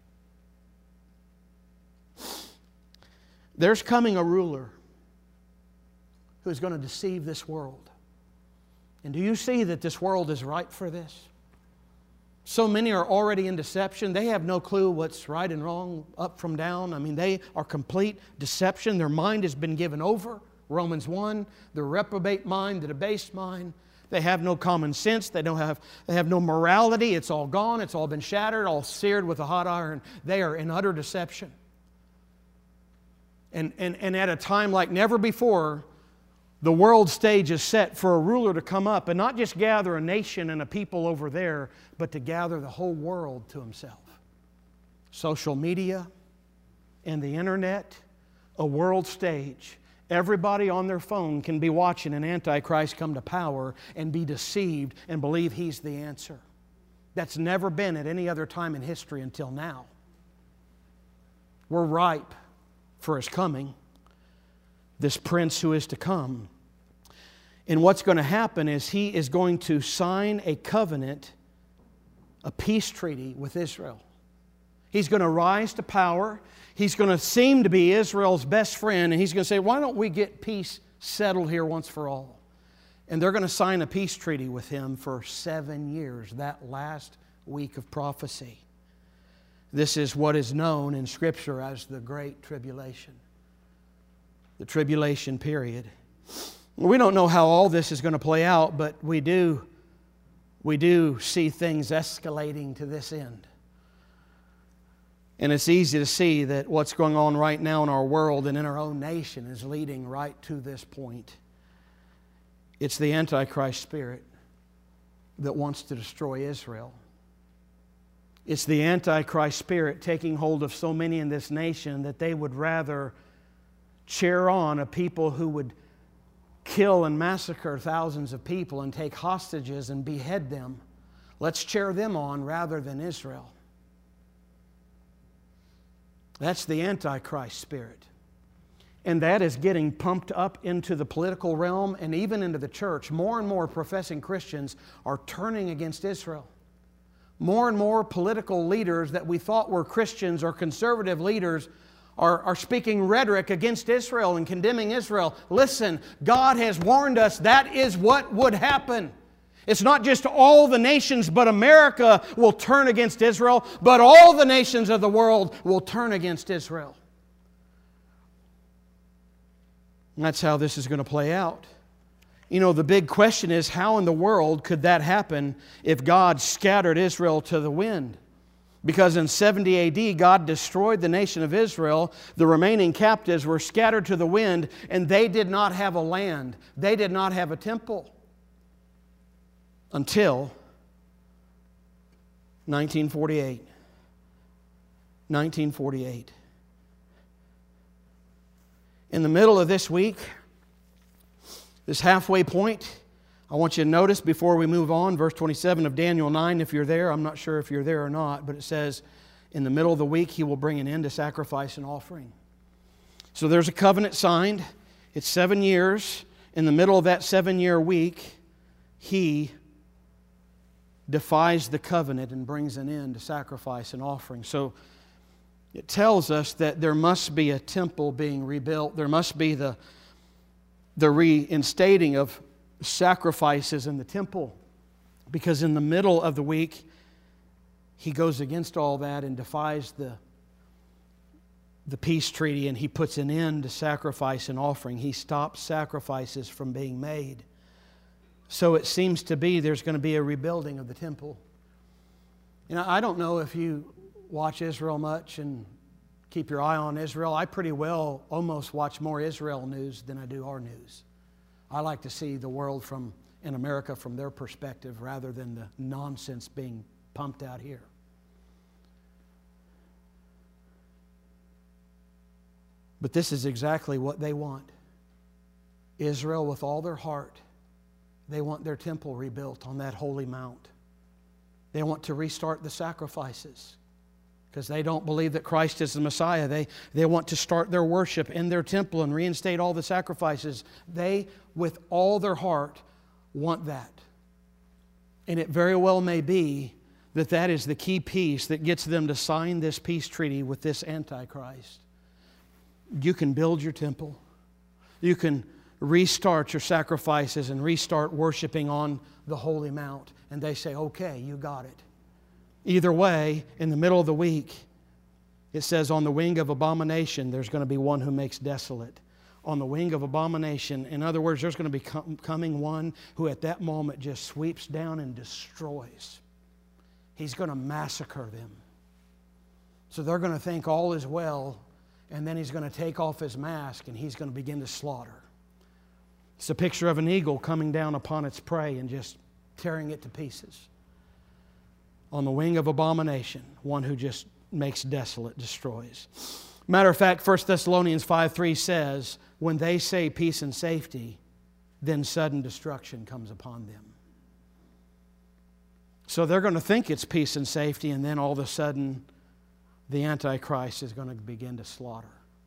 There's coming a ruler who's going to deceive this world. And do you see that this world is ripe for this? So many are already in deception. They have no clue what's right and wrong, up from down. I mean, they are complete deception. Their mind has been given over. Romans 1, the reprobate mind, the debased mind. They have no common sense. They have no morality. It's all gone. It's all been shattered, all seared with a hot iron. They are in utter deception. And at a time like never before, the world stage is set for a ruler to come up and not just gather a nation and a people over there, but to gather the whole world to himself. Social media and the internet, a world stage. Everybody on their phone can be watching an Antichrist come to power and be deceived and believe he's the answer. That's never been at any other time in history until now. We're ripe for His coming. This prince who is to come. And what's going to happen is He is going to sign a covenant, a peace treaty with Israel. He's going to rise to power. He's going to seem to be Israel's best friend, and He's going to say, why don't we get peace settled here once for all? And they're going to sign a peace treaty with Him for 7 years, that last week of prophecy. This is what is known in Scripture as the Great Tribulation. The tribulation period. We don't know how all this is going to play out, but we do see things escalating to this end. And it's easy to see that what's going on right now in our world and in our own nation is leading right to this point. It's the Antichrist spirit that wants to destroy Israel. It's the Antichrist spirit taking hold of so many in this nation that they would rather cheer on a people who would kill and massacre thousands of people and take hostages and behead them. Let's cheer them on rather than Israel. That's the Antichrist spirit. And that is getting pumped up into the political realm and even into the church. More and more professing Christians are turning against Israel. More and more political leaders that we thought were Christians or conservative leaders are speaking rhetoric against Israel and condemning Israel. Listen, God has warned us that is what would happen. It's not just all the nations, but America will turn against Israel, but all the nations of the world will turn against Israel. And that's how this is going to play out. You know, the big question is, how in the world could that happen if God scattered Israel to the wind? Because in 70 AD, God destroyed the nation of Israel. The remaining captives were scattered to the wind, and they did not have a land. They did not have a temple. Until 1948. 1948. In the middle of this week, this halfway point, I want you to notice before we move on, verse 27 of Daniel 9, if you're there. I'm not sure if you're there or not, but it says, in the middle of the week, He will bring an end to sacrifice and offering. So there's a covenant signed. It's 7 years. In the middle of that 7-year week, He defies the covenant and brings an end to sacrifice and offering. So it tells us that there must be a temple being rebuilt. There must be the reinstating of sacrifices in the temple. Because in the middle of the week, He goes against all that and defies the peace treaty, and He puts an end to sacrifice and offering. He stops sacrifices from being made. So it seems to be there's going to be a rebuilding of the temple. You know, I don't know if you watch Israel much and keep your eye on Israel. I pretty well almost watch more Israel news than I do our news. I like to see the world in America from their perspective rather than the nonsense being pumped out here. But this is exactly what they want. Israel, with all their heart, they want their temple rebuilt on that holy mount. They want to restart the sacrifices because they don't believe that Christ is the Messiah. They want to start their worship in their temple and reinstate all the sacrifices. They, with all their heart, want that. And it very well may be that that is the key piece that gets them to sign this peace treaty with this Antichrist. You can build your temple. You can restart your sacrifices and restart worshiping on the holy mount. And they say, okay, you got it. Either way, in the middle of the week, it says, on the wing of abomination, there's going to be one who makes desolate. On the wing of abomination, in other words, there's going to be coming one who at that moment just sweeps down and destroys. He's going to massacre them. So they're going to think all is well, and then He's going to take off His mask and He's going to begin to slaughter. It's a picture of an eagle coming down upon its prey and just tearing it to pieces. On the wing of abomination, one who just makes desolate, destroys. Matter of fact, 1 Thessalonians 5:3 says, when they say peace and safety, then sudden destruction comes upon them. So they're going to think it's peace and safety, and then all of a sudden, the Antichrist is going to begin to slaughter.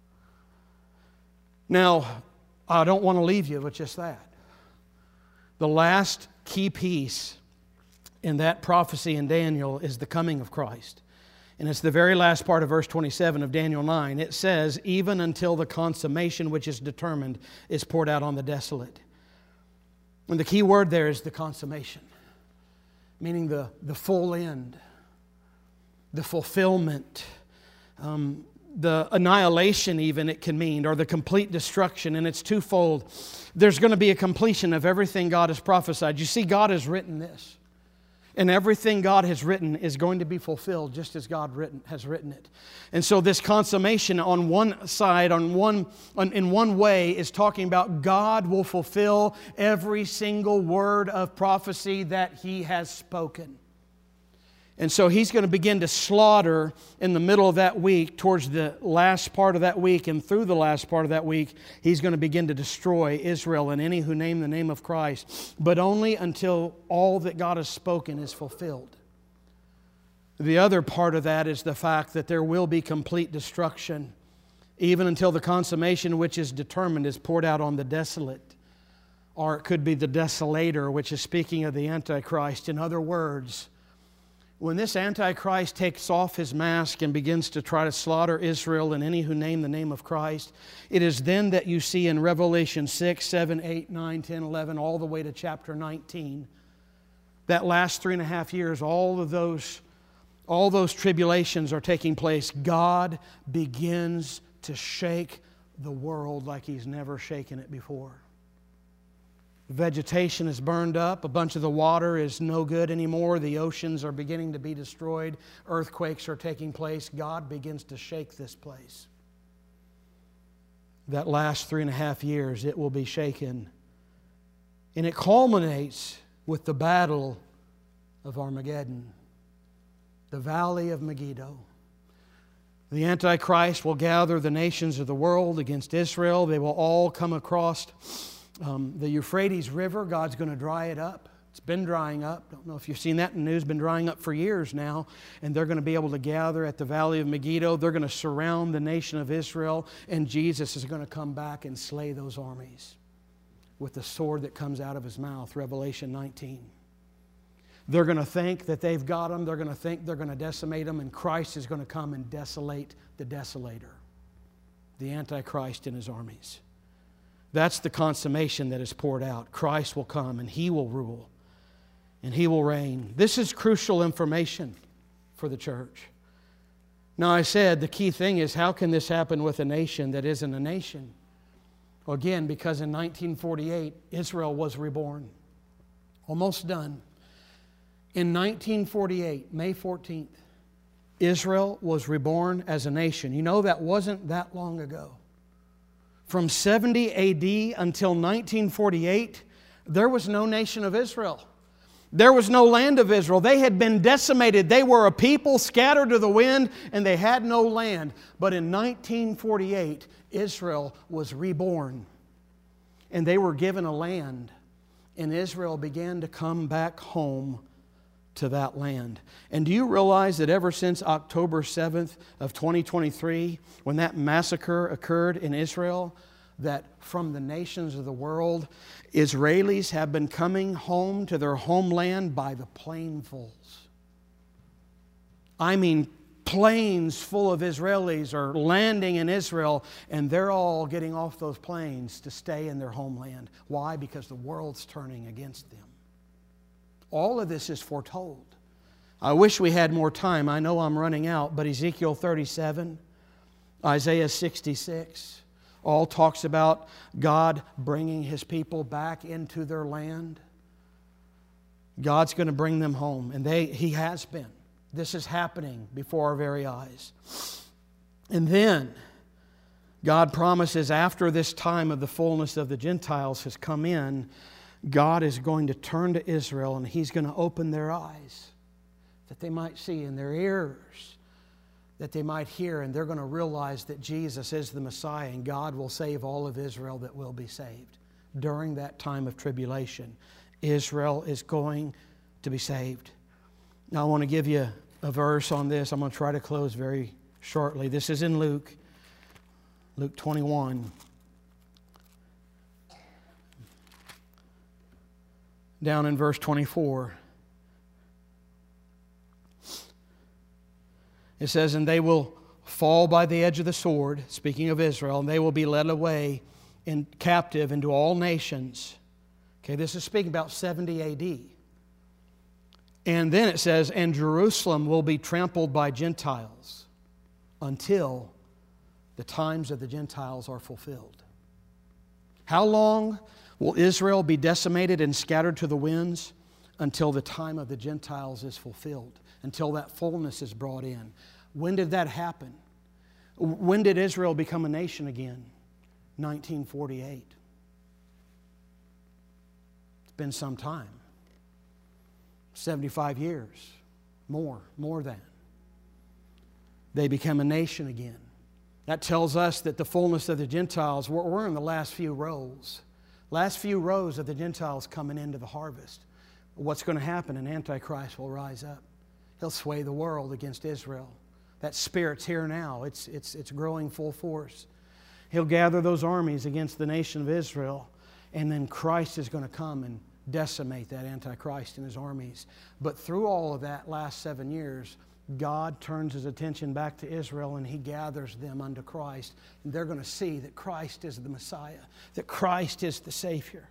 Now, I don't want to leave you with just that. The last key piece in that prophecy in Daniel is the coming of Christ. And it's the very last part of verse 27 of Daniel 9. It says, even until the consummation which is determined is poured out on the desolate. And the key word there is the consummation, meaning the full end, the fulfillment, the annihilation even it can mean, or the complete destruction, and it's twofold. There's going to be a completion of everything God has prophesied. You see, God has written this. And everything God has written is going to be fulfilled just as God has written it. And so this consummation on one side, in one way, is talking about God will fulfill every single word of prophecy that He has spoken. And so He's going to begin to slaughter in the middle of that week, towards the last part of that week, and through the last part of that week, He's going to begin to destroy Israel and any who name the name of Christ, but only until all that God has spoken is fulfilled. The other part of that is the fact that there will be complete destruction even until the consummation which is determined is poured out on the desolate. Or it could be the desolator, which is speaking of the Antichrist. In other words, when this Antichrist takes off his mask and begins to try to slaughter Israel and any who name the name of Christ, it is then that you see in Revelation 6, 7, 8, 9, 10, 11, all the way to chapter 19, that last 3.5 years, all those tribulations are taking place. God begins to shake the world like He's never shaken it before. Vegetation is burned up. A bunch of the water is no good anymore. The oceans are beginning to be destroyed. Earthquakes are taking place. God begins to shake this place. That last 3.5 years, it will be shaken. And it culminates with the battle of Armageddon, the valley of Megiddo. The Antichrist will gather the nations of the world against Israel. They will all come across the Euphrates River. God's going to dry it up. It's been drying up. Don't know if you've seen that in the news. Been drying up for years now. And they're going to be able to gather at the Valley of Megiddo. They're going to surround the nation of Israel. And Jesus is going to come back and slay those armies with the sword that comes out of His mouth. Revelation 19. They're going to think that they've got them. They're going to think they're going to decimate them. And Christ is going to come and desolate the desolator, the Antichrist and his armies. That's the consummation that is poured out. Christ will come and He will rule and He will reign. This is crucial information for the church. Now, I said the key thing is, how can this happen with a nation that isn't a nation? Well, again, because in 1948, Israel was reborn. Almost done. In 1948, May 14th, Israel was reborn as a nation. You know, that wasn't that long ago. From 70 AD until 1948, there was no nation of Israel. There was no land of Israel. They had been decimated. They were a people scattered to the wind, and they had no land. But in 1948, Israel was reborn, and they were given a land, and Israel began to come back home to that land. And do you realize that ever since October 7th of 2023, when that massacre occurred in Israel, that from the nations of the world, Israelis have been coming home to their homeland by the planefuls. I mean, planes full of Israelis are landing in Israel, and they're all getting off those planes to stay in their homeland. Why? Because the world's turning against them. All of this is foretold. I wish we had more time. I know I'm running out, but Ezekiel 37, Isaiah 66, all talks about God bringing His people back into their land. God's going to bring them home, and He has been. This is happening before our very eyes. And then God promises, after this time of the fullness of the Gentiles has come in, God is going to turn to Israel, and He's going to open their eyes that they might see, and their ears that they might hear, and they're going to realize that Jesus is the Messiah, and God will save all of Israel that will be saved. During that time of tribulation, Israel is going to be saved. Now, I want to give you a verse on this. I'm going to try to close very shortly. This is in Luke 21. Down in verse 24. It says, "And they will fall by the edge of the sword," speaking of Israel, "and they will be led away in captive into all nations." Okay, this is speaking about 70 AD. And then it says, "And Jerusalem will be trampled by Gentiles until the times of the Gentiles are fulfilled." How long will Israel be decimated and scattered to the winds? Until the time of the Gentiles is fulfilled, until that fullness is brought in. When did that happen? When did Israel become a nation again? 1948. It's been some time. 75 years. More than. They became a nation again. That tells us that the fullness of the Gentiles, we're in the last few rows. Last few rows of the Gentiles coming into the harvest. What's going to happen? An Antichrist will rise up. He'll sway the world against Israel. That Spirit's here now. It's growing full force. He'll gather those armies against the nation of Israel, and then Christ is going to come and decimate that Antichrist and his armies. But through all of that last 7 years, God turns His attention back to Israel and He gathers them unto Christ. And they're going to see that Christ is the Messiah, that Christ is the Savior.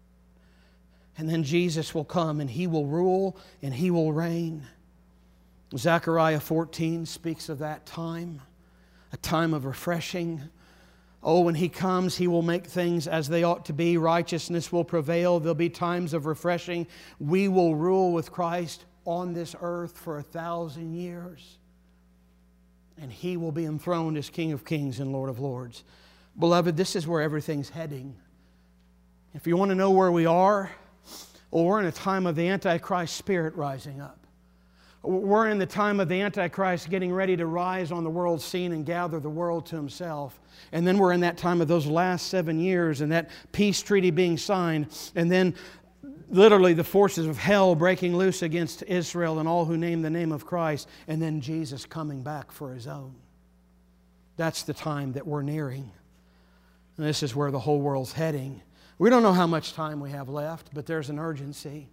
And then Jesus will come and He will rule and He will reign. Zechariah 14 speaks of that time, a time of refreshing. Oh, when He comes, He will make things as they ought to be. Righteousness will prevail. There'll be times of refreshing. We will rule with Christ on this earth for 1,000 years. And He will be enthroned as King of Kings and Lord of Lords. Beloved, this is where everything's heading. If you want to know where we are, well, we're in a time of the Antichrist spirit rising up. We're in the time of the Antichrist getting ready to rise on the world scene and gather the world to himself. And then we're in that time of those last 7 years and that peace treaty being signed. And then literally the forces of hell breaking loose against Israel and all who name the name of Christ. And then Jesus coming back for His own. That's the time that we're nearing. And this is where the whole world's heading. We don't know how much time we have left, but there's an urgency.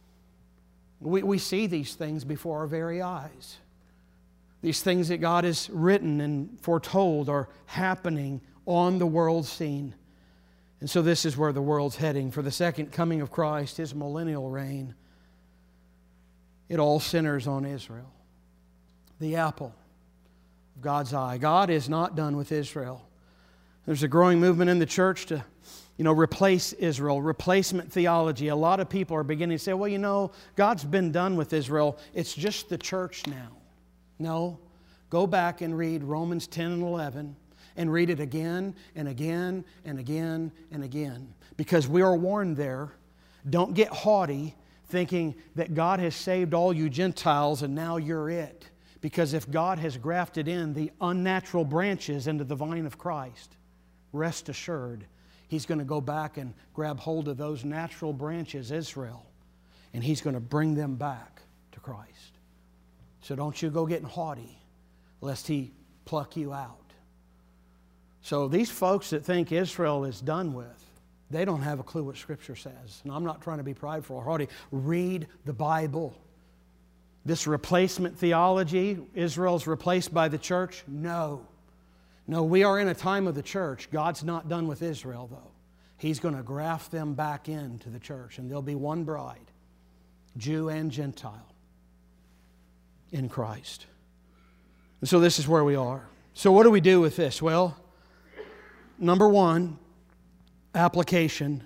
We see these things before our very eyes. These things that God has written and foretold are happening on the world scene. And so this is where the world's heading. For the second coming of Christ, His millennial reign, it all centers on Israel. The apple of God's eye. God is not done with Israel. There's a growing movement in the church to replace Israel, replacement theology. A lot of people are beginning to say, well, God's been done with Israel. It's just the church now. No. Go back and read Romans 10 and 11 and read it again and again and again and again. Because we are warned there, don't get haughty thinking that God has saved all you Gentiles and now you're it. Because if God has grafted in the unnatural branches into the vine of Christ, rest assured, He's going to go back and grab hold of those natural branches, Israel, and He's going to bring them back to Christ. So don't you go getting haughty, lest He pluck you out. So these folks that think Israel is done with, they don't have a clue what Scripture says. And I'm not trying to be prideful or haughty. Read the Bible. This replacement theology, Israel's replaced by the church? No. No, we are in a time of the church. God's not done with Israel, though. He's going to graft them back into the church, and there'll be one bride, Jew and Gentile, in Christ. And so this is where we are. So what do we do with this? Well, number one, application.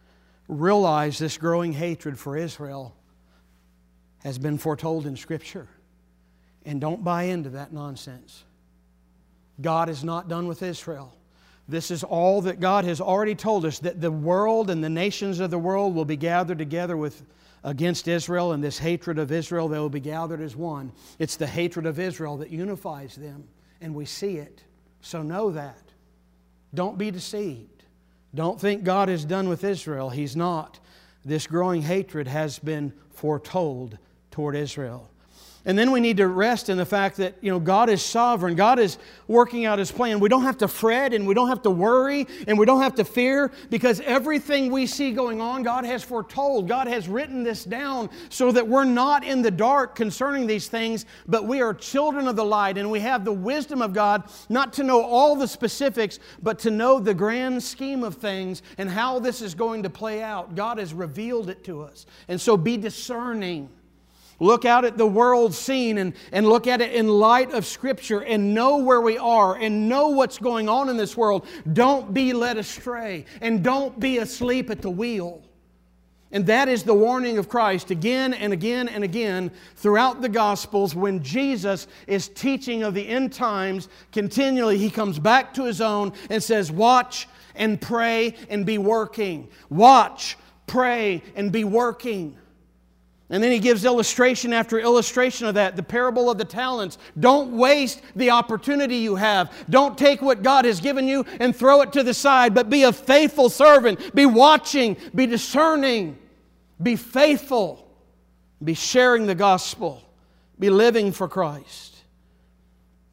Realize this growing hatred for Israel has been foretold in Scripture. And don't buy into that nonsense. God is not done with Israel. This is all that God has already told us, that the world and the nations of the world will be gathered together against Israel, and this hatred of Israel, they will be gathered as one. It's the hatred of Israel that unifies them, and we see it. So know that. Don't be deceived. Don't think God is done with Israel. He's not. This growing hatred has been foretold toward Israel. And then we need to rest in the fact that, God is sovereign. God is working out His plan. We don't have to fret and we don't have to worry and we don't have to fear, because everything we see going on, God has foretold. God has written this down so that we're not in the dark concerning these things, but we are children of the light, and we have the wisdom of God not to know all the specifics, but to know the grand scheme of things and how this is going to play out. God has revealed it to us. And so be discerning. Look out at the world scene and look at it in light of Scripture and know where we are and know what's going on in this world. Don't be led astray and don't be asleep at the wheel. And that is the warning of Christ again and again and again throughout the Gospels. When Jesus is teaching of the end times, continually He comes back to His own and says, watch and pray and be working. Watch, pray, and be working. And then He gives illustration after illustration of that. The parable of the talents. Don't waste the opportunity you have. Don't take what God has given you and throw it to the side, but be a faithful servant. Be watching. Be discerning. Be faithful. Be sharing the gospel. Be living for Christ.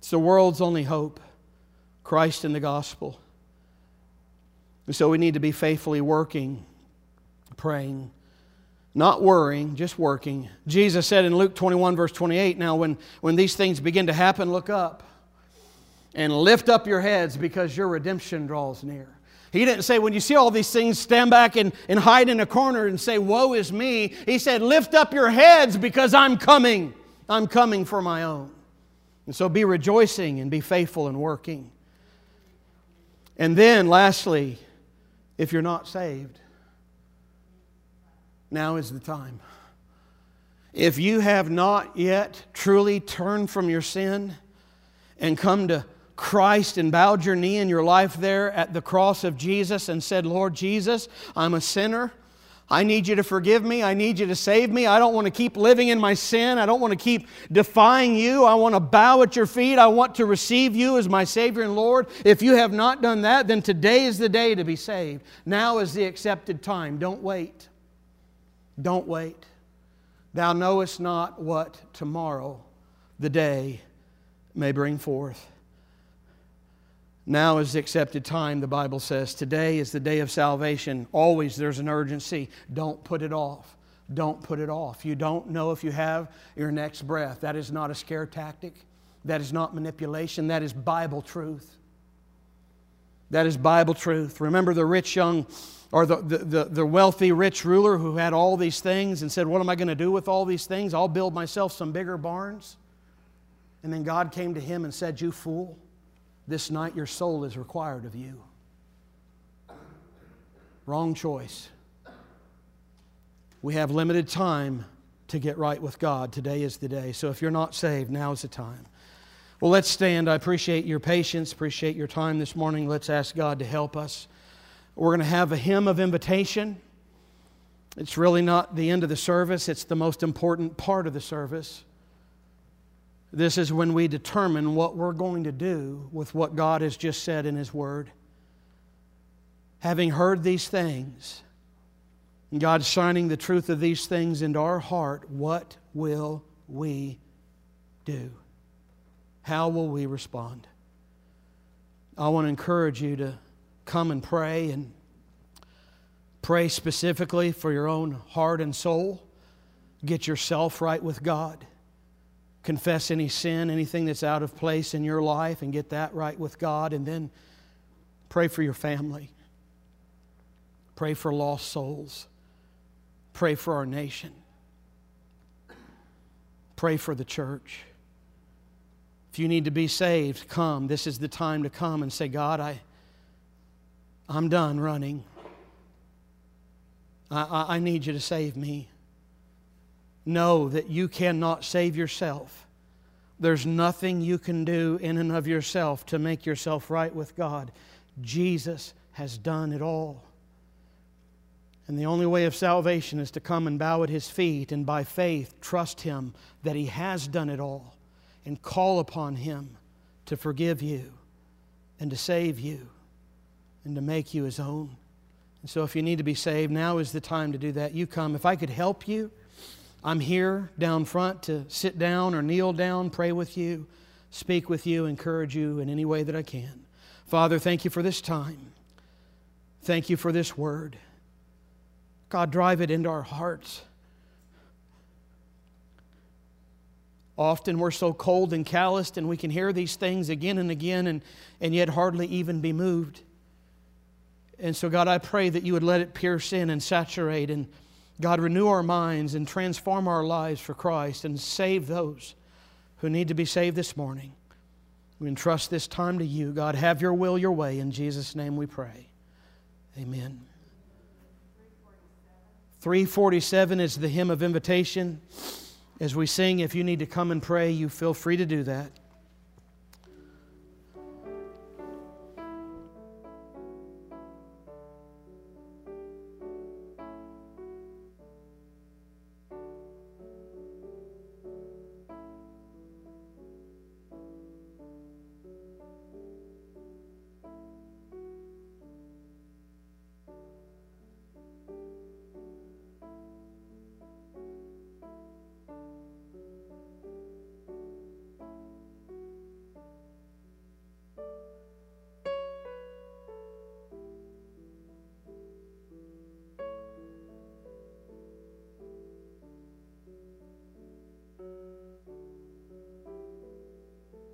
It's the world's only hope, Christ and the gospel. And so we need to be faithfully working, praying, not worrying, just working. Jesus said in Luke 21, verse 28, now when these things begin to happen, look up and lift up your heads because your redemption draws near. He didn't say, when you see all these things, stand back and hide in a corner and say, woe is me. He said, lift up your heads because I'm coming. I'm coming for my own. And so be rejoicing and be faithful in working. And then, lastly, if you're not saved, now is the time. If you have not yet truly turned from your sin and come to Christ and bowed your knee in your life there at the cross of Jesus and said, Lord Jesus, I'm a sinner. I need you to forgive me. I need you to save me. I don't want to keep living in my sin. I don't want to keep defying you. I want to bow at your feet. I want to receive you as my Savior and Lord. If you have not done that, then today is the day to be saved. Now is the accepted time. Don't wait. Don't wait. Thou knowest not what tomorrow, the day, may bring forth. Now is the accepted time, the Bible says. Today is the day of salvation. Always there's an urgency. Don't put it off. Don't put it off. You don't know if you have your next breath. That is not a scare tactic. That is not manipulation. That is Bible truth. That is Bible truth. Remember the rich young, or the wealthy rich ruler who had all these things and said, what am I going to do with all these things? I'll build myself some bigger barns. And then God came to him and said, you fool. This night your soul is required of you. Wrong choice. We have limited time to get right with God. Today is the day. So if you're not saved, now is the time. Well, let's stand. I appreciate your patience, appreciate your time this morning. Let's ask God to help us. We're going to have a hymn of invitation. It's really not the end of the service. It's the most important part of the service. This is when we determine what we're going to do with what God has just said in His Word. Having heard these things, and God shining the truth of these things into our heart, what will we do? How will we respond? I want to encourage you to come and pray specifically for your own heart and soul. Get yourself right with God. Confess any sin, anything that's out of place in your life, and get that right with God. And then pray for your family. Pray for lost souls. Pray for our nation. Pray for the church. If you need to be saved, come. This is the time to come and say, God, I'm done running. I need you to save me. Know that you cannot save yourself. There's nothing you can do in and of yourself to make yourself right with God. Jesus has done it all. And the only way of salvation is to come and bow at His feet and by faith trust Him that He has done it all and call upon Him to forgive you and to save you and to make you His own. And so if you need to be saved, now is the time to do that. You come. If I could help you, I'm here down front to sit down or kneel down, pray with you, speak with you, encourage you in any way that I can. Father, thank you for this time. Thank you for this word. God, drive it into our hearts. Often we're so cold and calloused and we can hear these things again and again and yet hardly even be moved. And so, God, I pray that you would let it pierce in and saturate and God, renew our minds and transform our lives for Christ and save those who need to be saved this morning. We entrust this time to you. God, have your will, your way. In Jesus' name we pray. Amen. 347 is the hymn of invitation. As we sing, if you need to come and pray, you feel free to do that.